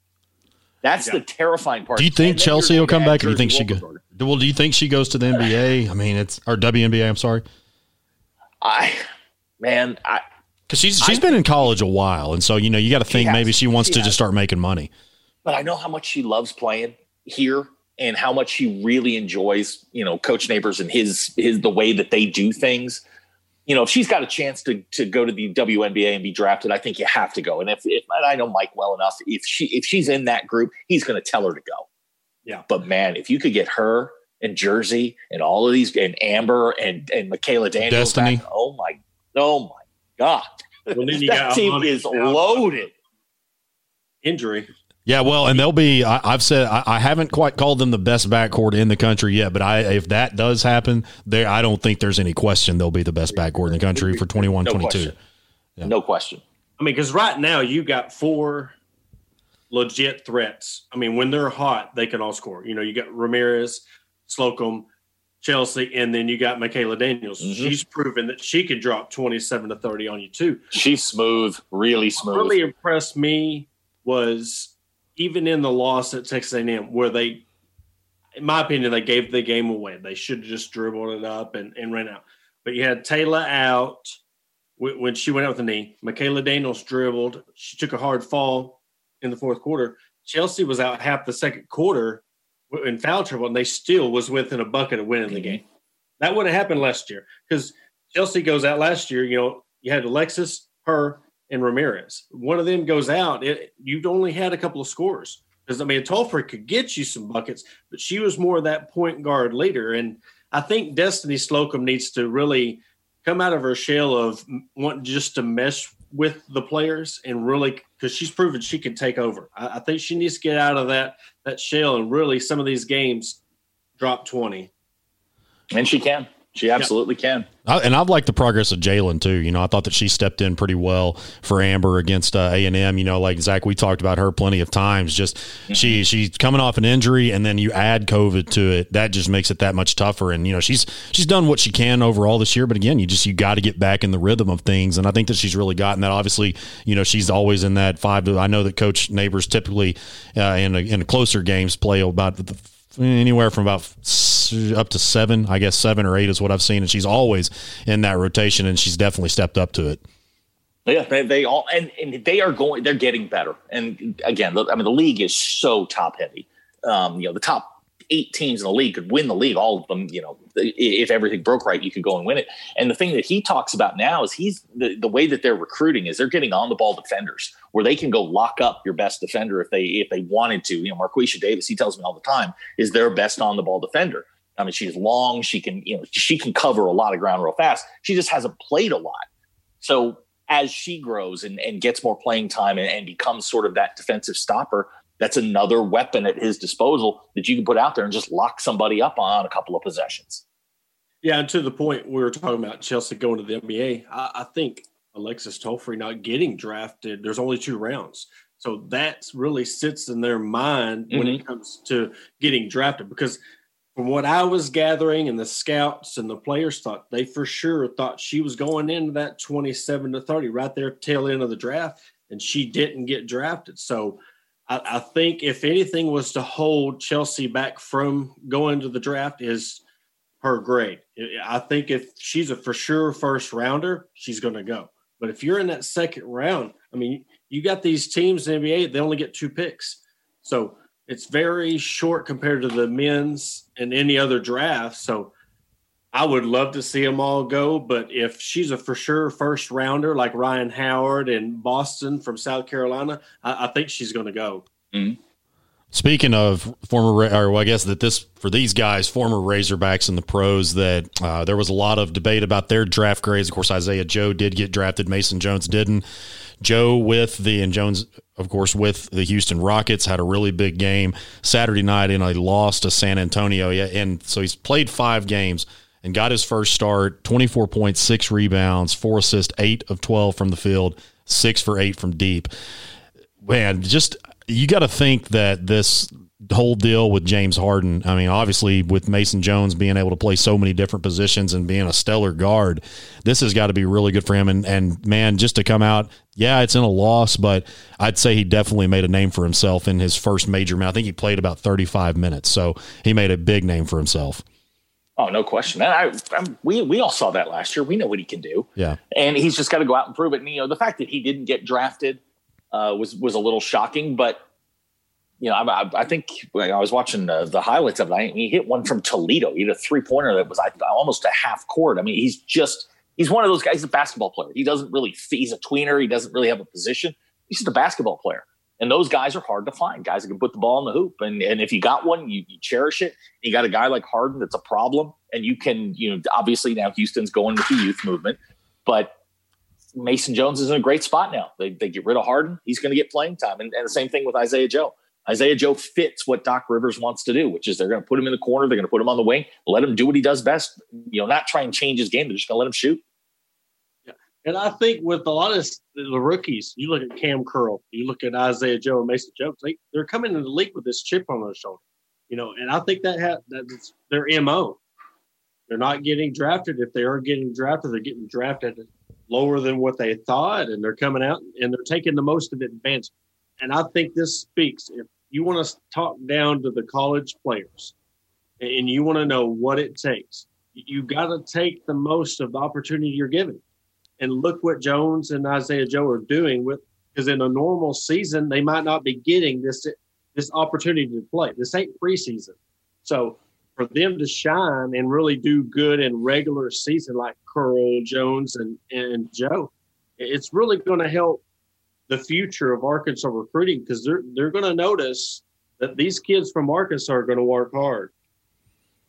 That's yeah. the terrifying part. Do you think Chelsea will come back, or do you think she goes? Well, do you think she goes to the N B A? I mean, it's or W N B A. I'm sorry. I, man, I because she's she's I, been in college a while, and so you know you got to think maybe she wants she to has. just start making money. But I know how much she loves playing here, and how much she really enjoys, you know, Coach Neighbors and his his the way that they do things. You know, if she's got a chance to to go to the W N B A and be drafted, I think you have to go. And if, if and I know Mike well enough, if she if she's in that group, he's going to tell her to go. Yeah. But man, if you could get her and Jersey and all of these and Amber and and Michaela Daniels, Destiny. Back, oh my, oh my God, well, that team is loaded. Injury. Yeah, well, and they'll be. I, I've said I, I haven't quite called them the best backcourt in the country yet, but I if that does happen, there I don't think there's any question they'll be the best backcourt in the country for twenty-one twenty-two. Yeah. No question. I mean, because right now you got four legit threats. I mean, when they're hot, they can all score. You know, you got Ramirez, Slocum, Chelsea, and then you got Michaela Daniels. Mm-hmm. She's proven that she could drop twenty-seven to thirty on you too. She's smooth, really smooth. What really impressed me was even in the loss at Texas A and M, where they, in my opinion, they gave the game away. They should have just dribbled it up and, and ran out. But you had Taylor out when she went out with the knee. Michaela Daniels dribbled. She took a hard fall in the fourth quarter. Chelsea was out half the second quarter in foul trouble, and they still was within a bucket of winning the game. That would have happened last year because Chelsea goes out last year. You know, you had Alexis, her, and Ramirez. One of them goes out, it, you've only had a couple of scores. Because, I mean, Tolford could get you some buckets, but she was more of that point guard leader. And I think Destiny Slocum needs to really come out of her shell of wanting just to mesh with the players and really – because she's proven she can take over. I, I think she needs to get out of that that shell and really some of these games drop twenty. And she can. She absolutely yep. can. I, and I've liked the progress of Jalen too. You know, I thought that she stepped in pretty well for Amber against uh, A and M. You know, like Zach, we talked about her plenty of times. Just mm-hmm. she she's coming off an injury, and then you add COVID to it. That just makes it that much tougher. And you know, she's she's done what she can overall this year. But again, you just you got to get back in the rhythm of things. And I think that she's really gotten that. Obviously, you know, she's always in that five to. I know that Coach Neighbors typically uh, in a, in a closer games play about the, anywhere from about up to seven, I guess seven or eight is what I've seen. And she's always in that rotation, and she's definitely stepped up to it. Yeah, they, they all, and, and they are going, they're getting better. And again, I mean, the league is so top heavy. Um, you know, the top eight teams in the league could win the league. All of them, you know, if everything broke right, you could go and win it. And the thing that he talks about now is he's the, the way that they're recruiting is they're getting on the ball defenders where they can go lock up your best defender if they, if they wanted to. You know, Marquisha Davis, he tells me all the time, is their best on the ball defender. I mean, she's long. She can, you know, she can cover a lot of ground real fast. She just hasn't played a lot. So as she grows and, and gets more playing time and, and becomes sort of that defensive stopper, that's another weapon at his disposal that you can put out there and just lock somebody up on a couple of possessions. Yeah, and to the point we were talking about Chelsea going to the N B A, I, I think Alexis Tolfree not getting drafted, there's only two rounds. So that really sits in their mind when mm-hmm. it comes to getting drafted, because from what I was gathering and the scouts and the players thought, they for sure thought she was going into that twenty-seven to thirty right there tail end of the draft, and she didn't get drafted. So I, I think if anything was to hold Chelsea back from going to the draft is her grade. I think if she's a for sure first rounder, she's going to go. But if you're in that second round, I mean, you got these teams in the N B A, they only get two picks. So it's very short compared to the men's and any other draft. So I would love to see them all go. But if she's a for sure first rounder like Ryan Howard and Boston from South Carolina, I, I think she's going to go. Mm-hmm. Speaking of former, or well, I guess that this for these guys, former Razorbacks in the pros, that uh, there was a lot of debate about their draft grades. Of course, Isaiah Joe did get drafted. Mason Jones didn't. Joe with the, and Jones, of course, with the Houston Rockets, had a really big game Saturday night in a loss to San Antonio. Yeah, and so he's played five games and got his first start, twenty-four points, six rebounds, four assists, eight of twelve from the field, six for eight from deep. Man, just you got to think that this whole deal with James Harden, I mean, obviously with Mason Jones being able to play so many different positions and being a stellar guard, this has got to be really good for him. And, and man, just to come out, yeah, it's in a loss, but I'd say he definitely made a name for himself in his first major match. I think he played about thirty-five minutes, so he made a big name for himself. Oh, no question. And I, I, we we all saw that last year. We know what he can do. Yeah, and he's just got to go out and prove it. And you know, the fact that he didn't get drafted uh, was was a little shocking, but you know, I, I think I was watching the, the highlights of it. I mean, he hit one from Toledo. He hit a three pointer that was I, almost a half court. I mean, he's just he's one of those guys. He's a basketball player. He doesn't really he's a tweener. He doesn't really have a position. He's just a basketball player. And those guys are hard to find, guys that can put the ball in the hoop. And and if you got one, you, you cherish it. You got a guy like Harden that's a problem. And you can, you know, obviously now Houston's going with the youth movement. But Mason Jones is in a great spot now. They they get rid of Harden. He's going to get playing time. And, and the same thing with Isaiah Joe. Isaiah Joe fits what Doc Rivers wants to do, which is they're going to put him in the corner. They're going to put him on the wing, let him do what he does best. You know, not try and change his game. They're just going to let him shoot. Yeah. And I think with a lot of the rookies, you look at Cam Curl, you look at Isaiah Joe and Mason Jones, they, they're coming into the league with this chip on their shoulder. You know, and I think that ha- that's their M O. They're not getting drafted. If they are getting drafted, they're getting drafted lower than what they thought, and they're coming out and they're taking the most of it advanced. And I think this speaks. If you want to talk down to the college players and you want to know what it takes, you got to take the most of the opportunity you're given. And look what Jones and Isaiah Joe are doing with, because in a normal season, they might not be getting this, this opportunity to play. This ain't preseason. So for them to shine and really do good in regular season, like Curl, Jones, and, and Joe, it's really going to help the future of Arkansas recruiting, because they're they're going to notice that these kids from Arkansas are going to work hard.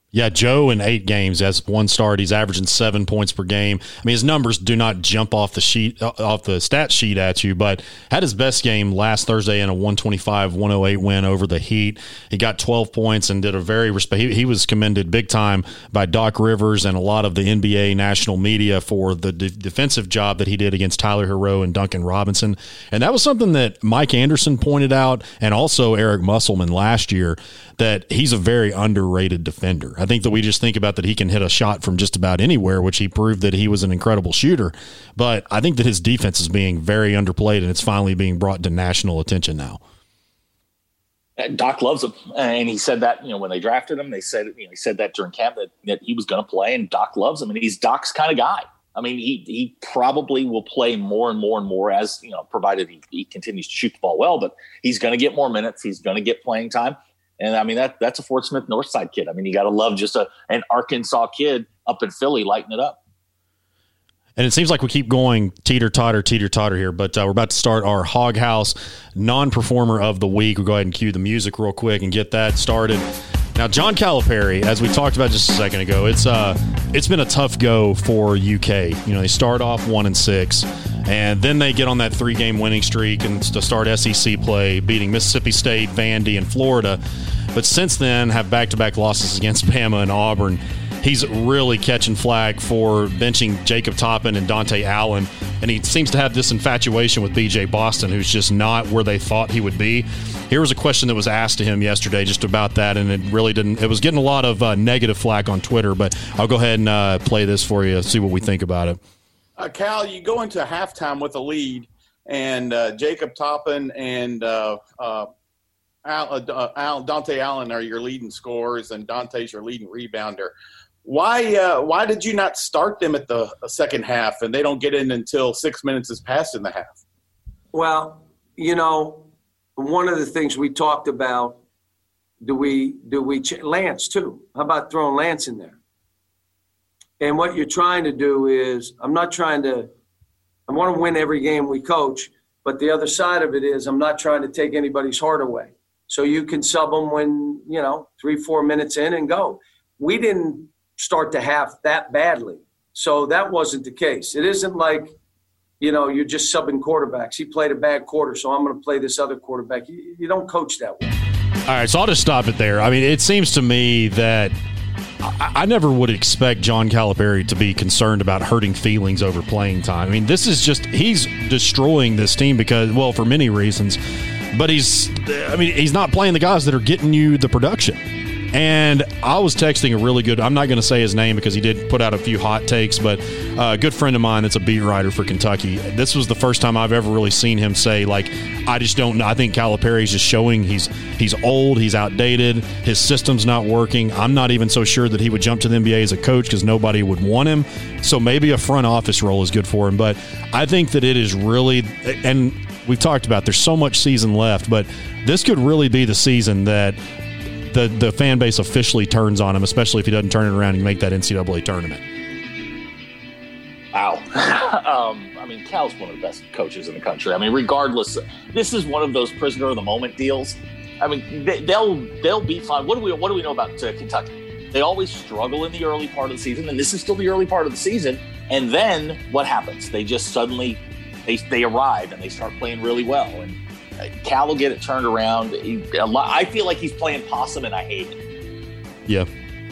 Yeah, Joe in eight games has one start. He's averaging seven points per game. I mean, his numbers do not jump off the sheet, off the stat sheet at you, but had his best game last Thursday in a one twenty-five one oh eight win over the Heat. He got twelve points and did a very respect. He, he was commended big time by Doc Rivers and a lot of the N B A national media for the de- defensive job that he did against Tyler Herro and Duncan Robinson. And that was something that Mike Anderson pointed out, and also Eric Musselman last year, that he's a very underrated defender. I think that we just think about that he can hit a shot from just about anywhere, which he proved that he was an incredible shooter. But I think that his defense is being very underplayed, and it's finally being brought to national attention now. Doc loves him, and he said that, you know, when they drafted him, they said, you know, he said that during camp that, that he was going to play, and Doc loves him, and he's Doc's kind of guy. I mean, he he probably will play more and more and more as, you know, provided he, he continues to shoot the ball well, but he's going to get more minutes. He's going to get playing time. And I mean, that that's a Fort Smith Northside kid. I mean, you got to love just a, an Arkansas kid up in Philly lighting it up. And it seems like we keep going teeter-totter, teeter-totter here, but uh, we're about to start our Hog House non-performer of the week. We'll go ahead and cue the music real quick and get that started. Now, John Calipari, as we talked about just a second ago, it's uh, it's been a tough go for U K. You know, they start off one and six, and then they get on that three-game winning streak and to start S E C play, beating Mississippi State, Vandy, and Florida. But since then, have back-to-back losses against Bama and Auburn. He's really catching flack for benching Jacob Toppin and Dante Allen, and he seems to have this infatuation with B J Boston, who's just not where they thought he would be. Here was a question that was asked to him yesterday just about that, and it really didn't – it was getting a lot of uh, negative flack on Twitter, but I'll go ahead and uh, play this for you, see what we think about it. Uh, Cal, you go into halftime with a lead, and uh, Jacob Toppin and uh, uh, Al, uh, Al, Dante Allen are your leading scorers, and Dante's your leading rebounder. Why uh, why did you not start them at the second half, and they don't get in until six minutes is passed in the half? Well, you know, one of the things we talked about, do we do we ch- Lance too? How about throwing Lance in there? And what you're trying to do is, I'm not trying to, I want to win every game we coach, but the other side of it is I'm not trying to take anybody's heart away. So you can sub them when, you know, three, four minutes in and go. We didn't start the half that badly. So that wasn't the case. It isn't like, you know, you're just subbing quarterbacks. He played a bad quarter, so I'm going to play this other quarterback. You, you don't coach that way. All right, so I'll just stop it there. I mean, it seems to me that I, I never would expect John Calipari to be concerned about hurting feelings over playing time. I mean, this is just – he's destroying this team because – well, for many reasons. But he's – I mean, he's not playing the guys that are getting you the production. And I was texting a really good – I'm not going to say his name because he did put out a few hot takes, but a good friend of mine that's a beat writer for Kentucky. This was the first time I've ever really seen him say, like, I just don't know. I think Calipari's just showing he's he's old, he's outdated, his system's not working. I'm not even so sure that he would jump to the N B A as a coach because nobody would want him. So maybe a front office role is good for him. But I think that it is really – and we've talked about there's so much season left, but this could really be the season that – the the fan base officially turns on him, especially if he doesn't turn it around and make that N C double A tournament. Wow. um, I mean, Cal's one of the best coaches in the country. I mean, regardless, this is one of those prisoner of the moment deals. I mean, they, they'll they'll be fine. What do we what do we know about uh, Kentucky? They always struggle in the early part of the season, and this is still the early part of the season. And then what happens? They just suddenly they they arrive and they start playing really well. And Cal will get it turned around. He, a lot, I feel like he's playing possum, and I hate it. Yeah.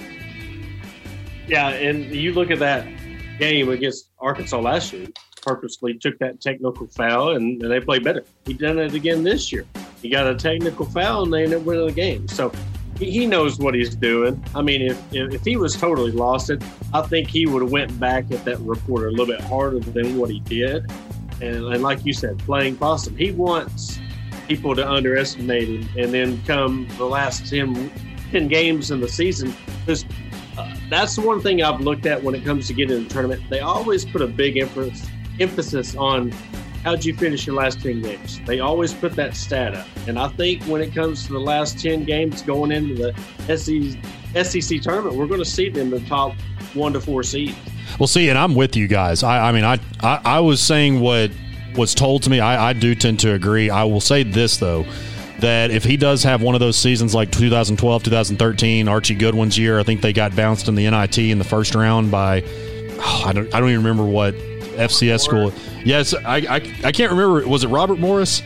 Yeah, and you look at that game against Arkansas last year, purposely took that technical foul, and, and they played better. He done it again this year. He got a technical foul, and they ended up winning the game. So he, he knows what he's doing. I mean, if, if if he was totally lost it, I think he would have went back at that reporter a little bit harder than what he did. And, and like you said, playing possum. He wants people to underestimate him, and then come the last ten, ten games in the season, because uh, that's the one thing I've looked at when it comes to getting in the tournament. They always put a big emphasis, emphasis on how'd you finish your last ten games. They always put that stat up. And I think when it comes to the last ten games going into the S E C tournament, we're going to see them in the top one to four seeds. Well, see, and I'm with you guys. I, I mean, I, I I was saying what was told to me. I, I do tend to agree. I will say this, though. that if he does have one of those seasons like two thousand twelve, two thousand thirteen, Archie Goodwin's year, I think they got bounced in the N I T in the first round by, oh, I don't I don't even remember what F C S school. Yes, I, I I can't remember. Was it Robert Morris?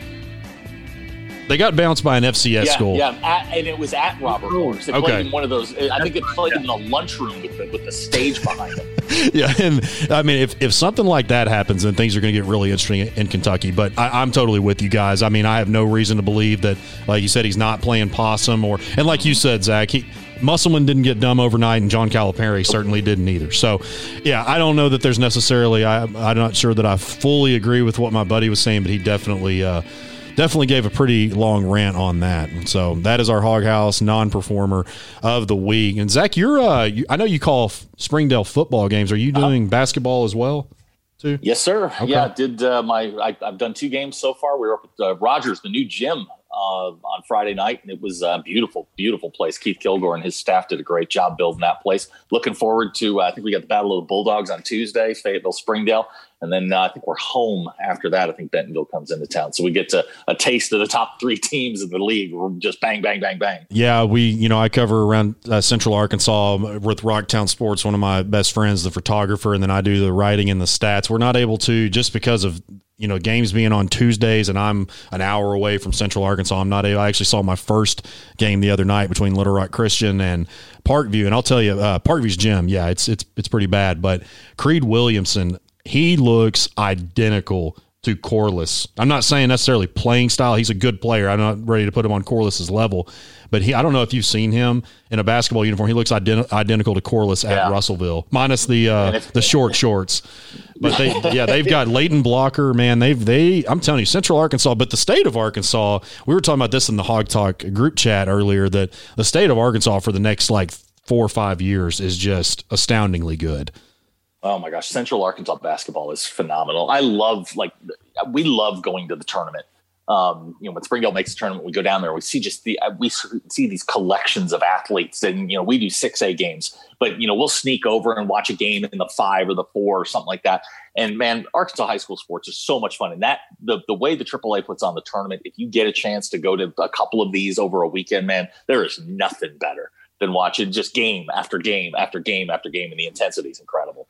They got bounced by an F C S yeah, school. Yeah, at, and it was at Robert Morris. They okay. played in one of those. I think it played in a lunchroom with the, with the stage behind them. Yeah, and I mean, if, if something like that happens, then things are going to get really interesting in Kentucky. But I, I'm totally with you guys. I mean, I have no reason to believe that, like you said, he's not playing possum. or And like you said, Zach, he, Musselman didn't get dumb overnight, and John Calipari certainly didn't either. So, yeah, I don't know that there's necessarily – I'm not sure that I fully agree with what my buddy was saying, but he definitely uh, – Definitely gave a pretty long rant on that. And so that is our Hog House non-performer of the week. And Zach, you're uh, you, I know you call Springdale football games. Are you doing uh, basketball as well, too? Yes, sir. Okay. Yeah, did uh, my I, I've done two games so far. We were up at uh, Rogers, the new gym, uh, on Friday night, and it was a beautiful, beautiful place. Keith Kilgore and his staff did a great job building that place. Looking forward to. Uh, I think we got the Battle of the Bulldogs on Tuesday, Fayetteville, Springdale. And then uh, I think we're home after that. I think Bentonville comes into town. So we get to a taste of the top three teams in the league. We're just bang, bang, bang, bang. Yeah, we, you know, I cover around uh, Central Arkansas with Rocktown Sports, one of my best friends, the photographer, and then I do the writing and the stats. We're not able to, just because of, you know, games being on Tuesdays and I'm an hour away from Central Arkansas, I'm not able, I actually saw my first game the other night between Little Rock Christian and Parkview. And I'll tell you, uh, Parkview's gym, yeah, it's, it's, it's pretty bad. But Creed Williamson, he looks identical to Corliss. I'm not saying necessarily playing style. He's a good player. I'm not ready to put him on Corliss's level. But he, I don't know if you've seen him in a basketball uniform. He looks ident- identical to Corliss at yeah. Russellville, minus the uh, the short shorts. But they, yeah, they've got Leighton Blocker, man. They've they. I'm telling you, Central Arkansas, but the state of Arkansas. We were talking about this in the Hog Talk group chat earlier. That the state of Arkansas for the next like four or five years is just astoundingly good. Oh my gosh, Central Arkansas basketball is phenomenal. I love, like, we love going to the tournament. Um, you know, when Springdale makes a tournament, we go down there. We see just the we see these collections of athletes, and you know, we do six A games, but you know, we'll sneak over and watch a game in the five or the four or something like that. And man, Arkansas high school sports is so much fun. And that the the way the triple A puts on the tournament, if you get a chance to go to a couple of these over a weekend, man, there is nothing better than watching just game after game after game after game, and the intensity is incredible.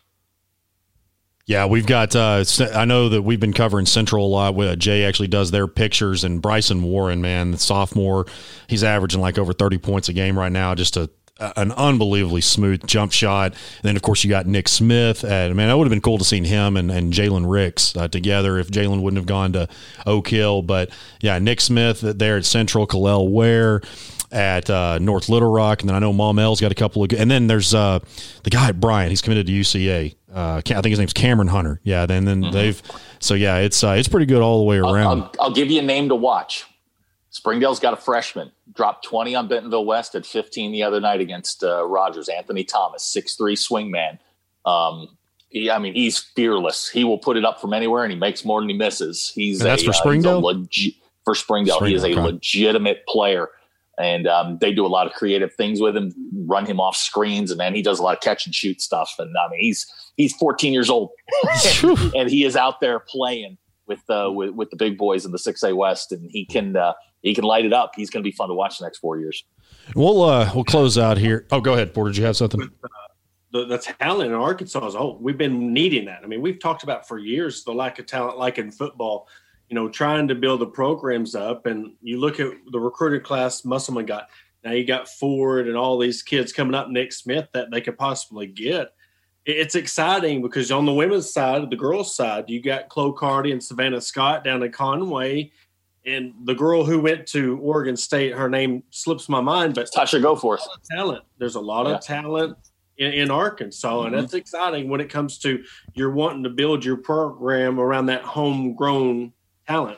Yeah, we've got uh, – I know that we've been covering Central a lot. With, uh, Jay actually does their pictures, and Bryson Warren, man, the sophomore, he's averaging like over thirty points a game right now, just a an unbelievably smooth jump shot. And then, of course, you got Nick Smith. And, man, it would have been cool to see him and, and Jalen Ricks uh, together if Jalen wouldn't have gone to Oak Hill. But, yeah, Nick Smith there at Central, Kalel Ware at uh, North Little Rock, and then I know Maumell's got a couple of good – and then there's uh, the guy at Bryant. He's committed to U C A. Uh, I think his name's Cameron Hunter. Yeah, then then mm-hmm. they've – so, yeah, it's uh, it's pretty good all the way around. I'll, I'll, I'll give you a name to watch. Springdale's got a freshman. Dropped twenty on Bentonville West at fifteen the other night against uh, Rogers. Anthony Thomas, six three swingman. Um, he, I mean, he's fearless. He will put it up from anywhere, and he makes more than he misses. He's and that's a, for Springdale? Uh, legi- for Springdale. Springdale. He is a okay. legitimate player. And um, they do a lot of creative things with him, run him off screens, and then he does a lot of catch and shoot stuff. And I mean, he's he's fourteen years old, and, and he is out there playing with uh, with with the big boys in the six A West, and he can uh, he can light it up. He's going to be fun to watch the next four years. We'll uh, we'll close out here. Oh, go ahead, Porter. Did you have something? Uh, the, the talent in Arkansas as a whole, we've been needing that. I mean, we've talked about for years the lack of talent, like in football. You know, trying to build the programs up, and you look at the recruited class Musselman got. Now you got Ford and all these kids coming up, Nick Smith, that they could possibly get. It's exciting because on the women's side, the girls' side, you got Chloe Carty and Savannah Scott down in Conway, and the girl who went to Oregon State, her name slips my mind, but Tasha Goforth. Talent. There's a lot yeah. of talent in, in Arkansas, mm-hmm. and that's exciting when it comes to you're wanting to build your program around that homegrown talent.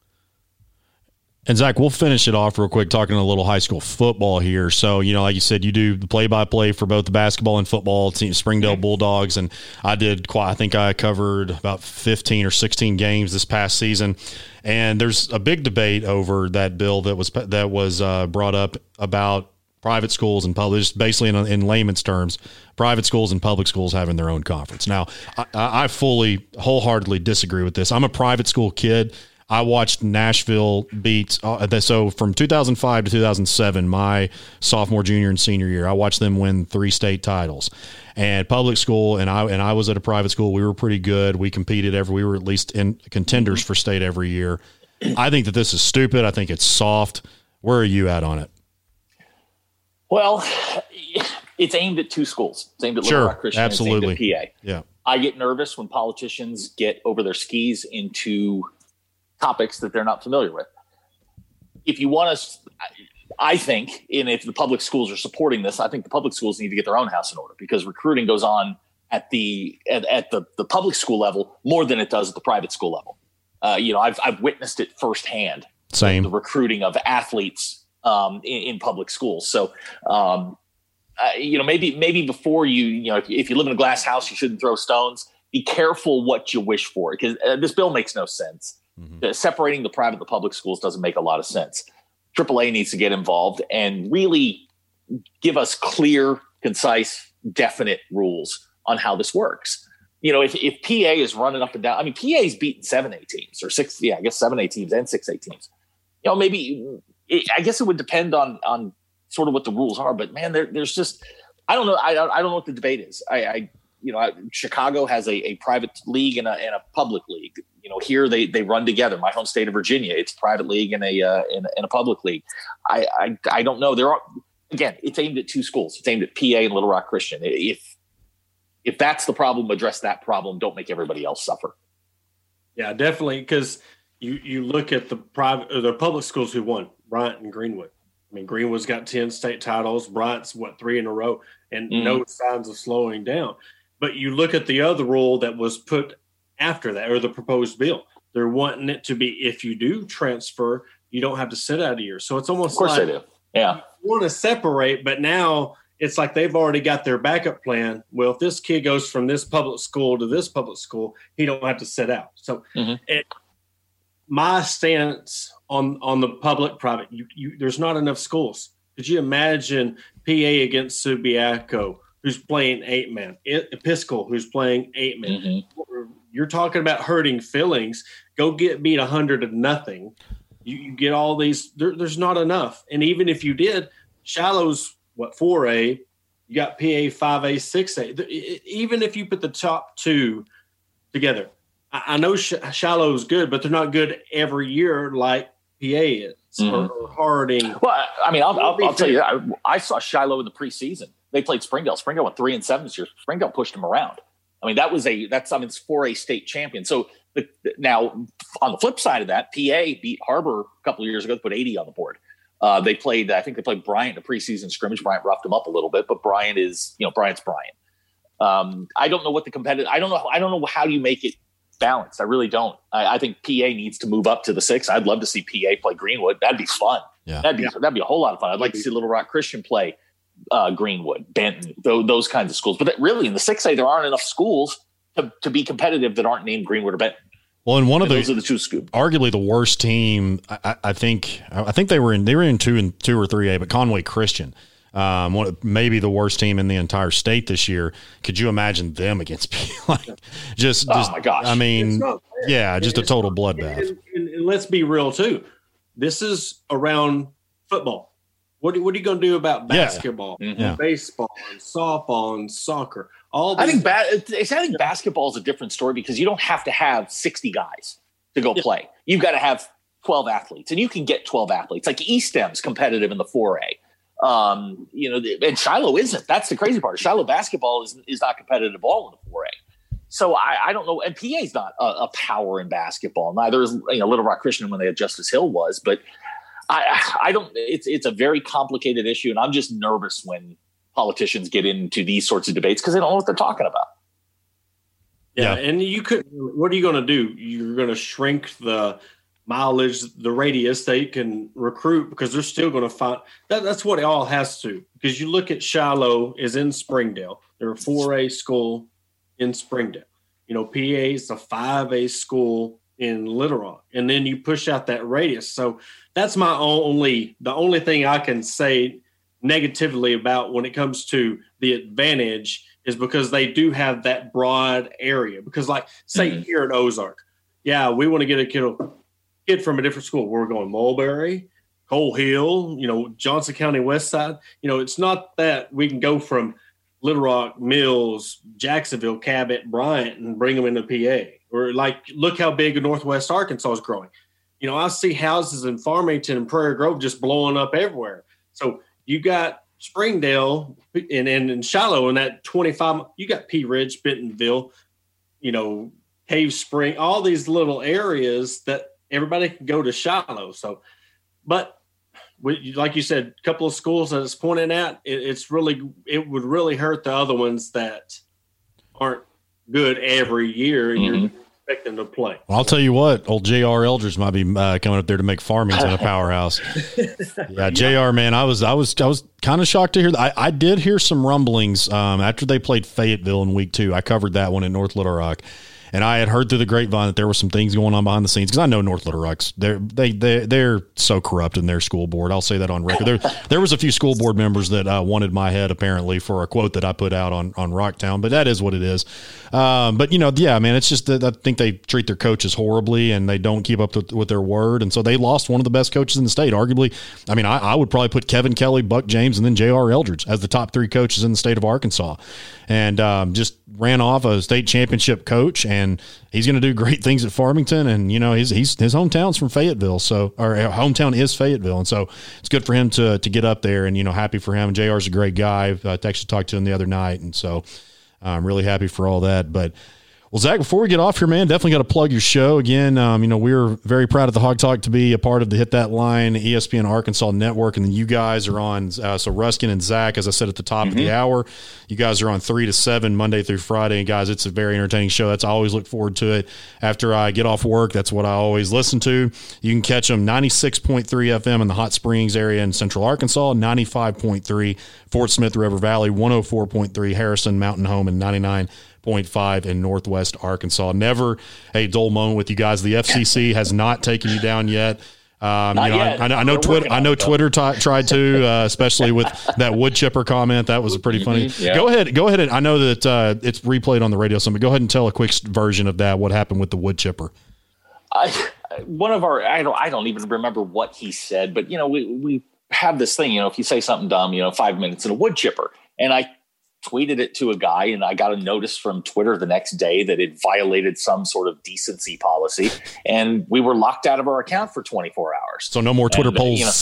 And Zach, we'll finish it off real quick talking a little high school football here. So, you know, like you said, you do the play-by-play for both the basketball and football team, Springdale Bulldogs, and I did quite, I think I covered about fifteen or sixteen games this past season. And there's a big debate over that bill that was that was uh, brought up about private schools and public, just basically in, in layman's terms, private schools and public schools having their own conference. Now, I, I fully, wholeheartedly disagree with this. I'm a private school kid. I watched Nashville beat uh, – so from two thousand five to two thousand seven, my sophomore, junior, and senior year, I watched them win three state titles. And public school, and I and I was at a private school, we were pretty good. We competed every – we were at least in contenders for state every year. I think that this is stupid. I think it's soft. Where are you at on it? Well, it's aimed at two schools. It's aimed at Little sure, Rock Christian. Absolutely. It's aimed at P A. Yeah. I get nervous when politicians get over their skis into topics that they're not familiar with. If you want to, I think, and if the public schools are supporting this, I think the public schools need to get their own house in order, because recruiting goes on at the at, at the, the public school level more than it does at the private school level. Uh, you know, I've I've witnessed it firsthand. Same. The recruiting of athletes um, in, in public schools. So, um, uh, you know, maybe maybe before you, you know, if, if you live in a glass house, you shouldn't throw stones. Be careful what you wish for, because uh, this bill makes no sense. Mm-hmm. Uh, separating the private and the public schools doesn't make a lot of sense. triple A needs to get involved and really give us clear, concise, definite rules on how this works. You know, if, if P A is running up and down, I mean, P A's beaten seven A teams or six, yeah, I guess seven A teams and six A teams. You know, maybe it, I guess it would depend on on sort of what the rules are. But man, there, there's just I don't know. I, I don't know what the debate is. I, I you know, I, Chicago has a, a private league and a, and a public league. You know, here they they run together. My home state of Virginia, it's a private league and a uh, and, and a public league. I, I I don't know. There are again, it's aimed at two schools. It's aimed at P A and Little Rock Christian. If if that's the problem, address that problem. Don't make everybody else suffer. Yeah, definitely. Because you, you look at the private or the public schools who won, Bryant and Greenwood. I mean, Greenwood's got ten state titles. Bryant's what, three in a row, and mm-hmm. no signs of slowing down. But you look at the other rule that was put after that, or the proposed bill. They're wanting it to be, if you do transfer, you don't have to sit out a year. So it's almost of course like they do. Yeah, you want to separate, but now it's like they've already got their backup plan. Well, if this kid goes from this public school to this public school, he don't have to sit out. So mm-hmm. it, my stance on on the public-private, you, you, there's not enough schools. Could you imagine P A against Subiaco, who's playing eight-man, Episcopal, who's playing eight-man? Mm-hmm. You're talking about hurting feelings. Go get beat one hundred to nothing. You, you get all these there, – there's not enough. And even if you did, Shiloh's, what, four A, you got P A five A, six A. Even if you put the top two together, I, I know Shiloh's good, but they're not good every year like P A is mm-hmm. or, or Harding. Well, I mean, I'll, I'll, I'll tell you, I, I saw Shiloh in the preseason. They played Springdale. Springdale went three and seven this year. Springdale pushed them around. I mean, that was a that's I mean, it's four A state champion. So the, now on the flip side of that, P A beat Harbor a couple of years ago to put eighty on the board. Uh, they played, I think they played Bryant in a preseason scrimmage. Bryant roughed them up a little bit, but Bryant is, you know, Bryant's Bryant. Um, I don't know what the competitive. I don't know. I don't know how you make it balanced. I really don't. I, I think P A needs to move up to the six. I'd love to see P A play Greenwood. That'd be fun. Yeah. That'd be yeah. that'd be a whole lot of fun. I'd like to see Little Rock Christian play uh, Greenwood, Benton, those, those kinds of schools. But that, really, in the six A, there aren't enough schools to, to be competitive that aren't named Greenwood or Benton. Well, and one of and the, those are the two schools. Arguably the worst team. I, I think. I think they were in. They were in two and two or three A, but Conway Christian, um, one, maybe the worst team in the entire state this year. Could you imagine them against like just? Oh just, my gosh! I mean, yeah, just a total bloodbath. And, and, and let's be real too. This is around football. What what are you going to do about basketball, yeah. and yeah. baseball, and softball, and soccer? All I think ba- I think basketball is a different story because you don't have to have sixty guys to go yeah. play. You've got to have twelve athletes, and you can get twelve athletes. Like East M's competitive in the four A. Um, you know, and Shiloh isn't. That's the crazy part. Shiloh basketball is is not competitive at all in the four A. So I, I don't know. And P A's not a, a power in basketball. Neither is, you know, Little Rock Christian when they had Justice Hill was. But I, I don't. It's it's a very complicated issue, and I'm just nervous when politicians get into these sorts of debates because they don't know what they're talking about. Yeah, yeah. And you could. What are you going to do? You're going to shrink the mileage, the radius they can recruit because they're still going to find that. That's what it all has to. Because you look at Shiloh is in Springdale. They're a four A school in Springdale. You know, P A is a five A school in Little Rock, and then you push out that radius. So that's my only, the only thing I can say negatively about when it comes to the advantage is because they do have that broad area. Because like say mm-hmm. here at Ozark, yeah, we want to get a kid, kid from a different school. We're going Mulberry, Cole Hill, you know, Johnson County West Side. You know, it's not that we can go from Little Rock, Mills, Jacksonville, Cabot, Bryant, and bring them into P A. Or like, look how big Northwest Arkansas is growing. You know, I see houses in Farmington and Prairie Grove just blowing up everywhere. So you got Springdale and, and, and Shiloh in that twenty-five. You got Pea Ridge, Bentonville, you know, Cave Spring, all these little areas that everybody can go to Shiloh. So, but we, like you said, a couple of schools that it's pointing at, it, it's really, it would really hurt the other ones that aren't good every year. And mm-hmm. you're expecting to play. Well, I'll tell you what, old J R Eldridge might be uh, coming up there to make Farmington a powerhouse. Yeah, J R, man, I was, I was, I was kind of shocked to hear that. I, I did hear some rumblings um, after they played Fayetteville in week two. I covered that one in North Little Rock. And I had heard through the grapevine that there were some things going on behind the scenes because I know North Little Rock's they're they they they're so corrupt in their school board. I'll say that on record. There there was a few school board members that uh, wanted my head apparently for a quote that I put out on on Rocktown, but that is what it is. Um, but you know, yeah, man, it's just that I think they treat their coaches horribly and they don't keep up to, with their word, and so they lost one of the best coaches in the state. Arguably, I mean, I, I would probably put Kevin Kelly, Buck James, and then J R Eldridge as the top three coaches in the state of Arkansas, and um, just ran off a state championship coach, and he's going to do great things at Farmington. And, you know, he's, he's, his hometown's from Fayetteville. So, or hometown is Fayetteville. And so it's good for him to, to get up there and, you know, happy for him. J R's a great guy. I actually talked to him the other night. And so I'm really happy for all that. But, well, Zach, before we get off here, man, definitely got to plug your show again. Um, you know, we're very proud of the Hog Talk to be a part of the Hit That Line E S P N Arkansas network, and then you guys are on. Uh, so Ruskin and Zach, as I said at the top mm-hmm. of the hour, you guys are on three to seven Monday through Friday. And guys, it's a very entertaining show. That's I always look forward to it. After I get off work, that's what I always listen to. You can catch them ninety-six point three F M in the Hot Springs area in Central Arkansas, ninety-five point three Fort Smith River Valley, one oh four point three Harrison Mountain Home, and ninety-nine point five in Northwest Arkansas. Never a dull moment with you guys. The F C C has not taken you down yet. Um, not you know, yet. I, I know, I know Twitter. I know Twitter t- tried to, uh, especially with that wood chipper comment. That was a pretty funny. Mm-hmm, yeah. Go ahead. Go ahead. And I know that uh, it's replayed on the radio. So, but go ahead and tell a quick version of that. What happened with the wood chipper? I, one of our, I don't, I don't even remember what he said, but you know, we we have this thing. You know, if you say something dumb, you know, five minutes in a wood chipper, and I tweeted it to a guy, and I got a notice from Twitter the next day that it violated some sort of decency policy, and we were locked out of our account for twenty-four hours. So no more Twitter and, polls. You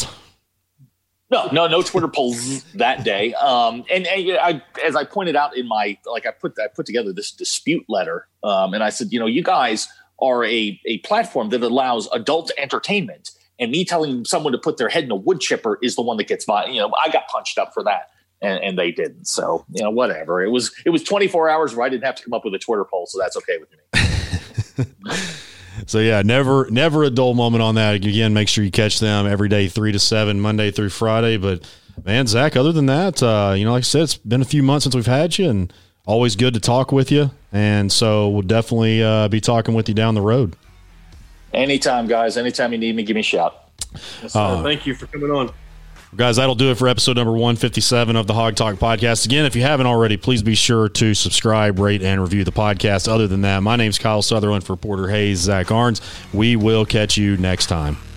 know, no, no, no Twitter polls that day. Um, and, and I, as I pointed out in my, like I put, I put together this dispute letter, um, and I said, you know, you guys are a a platform that allows adult entertainment, and me telling someone to put their head in a wood chipper is the one that gets my, you know, I got punched up for that. And, and they didn't. So, you know, whatever. It was it was twenty-four hours where I didn't have to come up with a Twitter poll, so that's okay with me. So, yeah, never never a dull moment on that. Again, make sure you catch them every day, three to seven, Monday through Friday. But, man, Zach, other than that, uh, you know, like I said, it's been a few months since we've had you, and always good to talk with you. And so we'll definitely uh, be talking with you down the road. Anytime, guys. Anytime you need me, give me a shout. Yes, sir. Uh, Thank you for coming on. Guys, that'll do it for episode number one fifty-seven of the Hog Talk podcast. Again, if you haven't already, please be sure to subscribe, rate, and review the podcast. Other than that, my name's Kyle Sutherland for Porter Hayes, Zach Arns. We will catch you next time.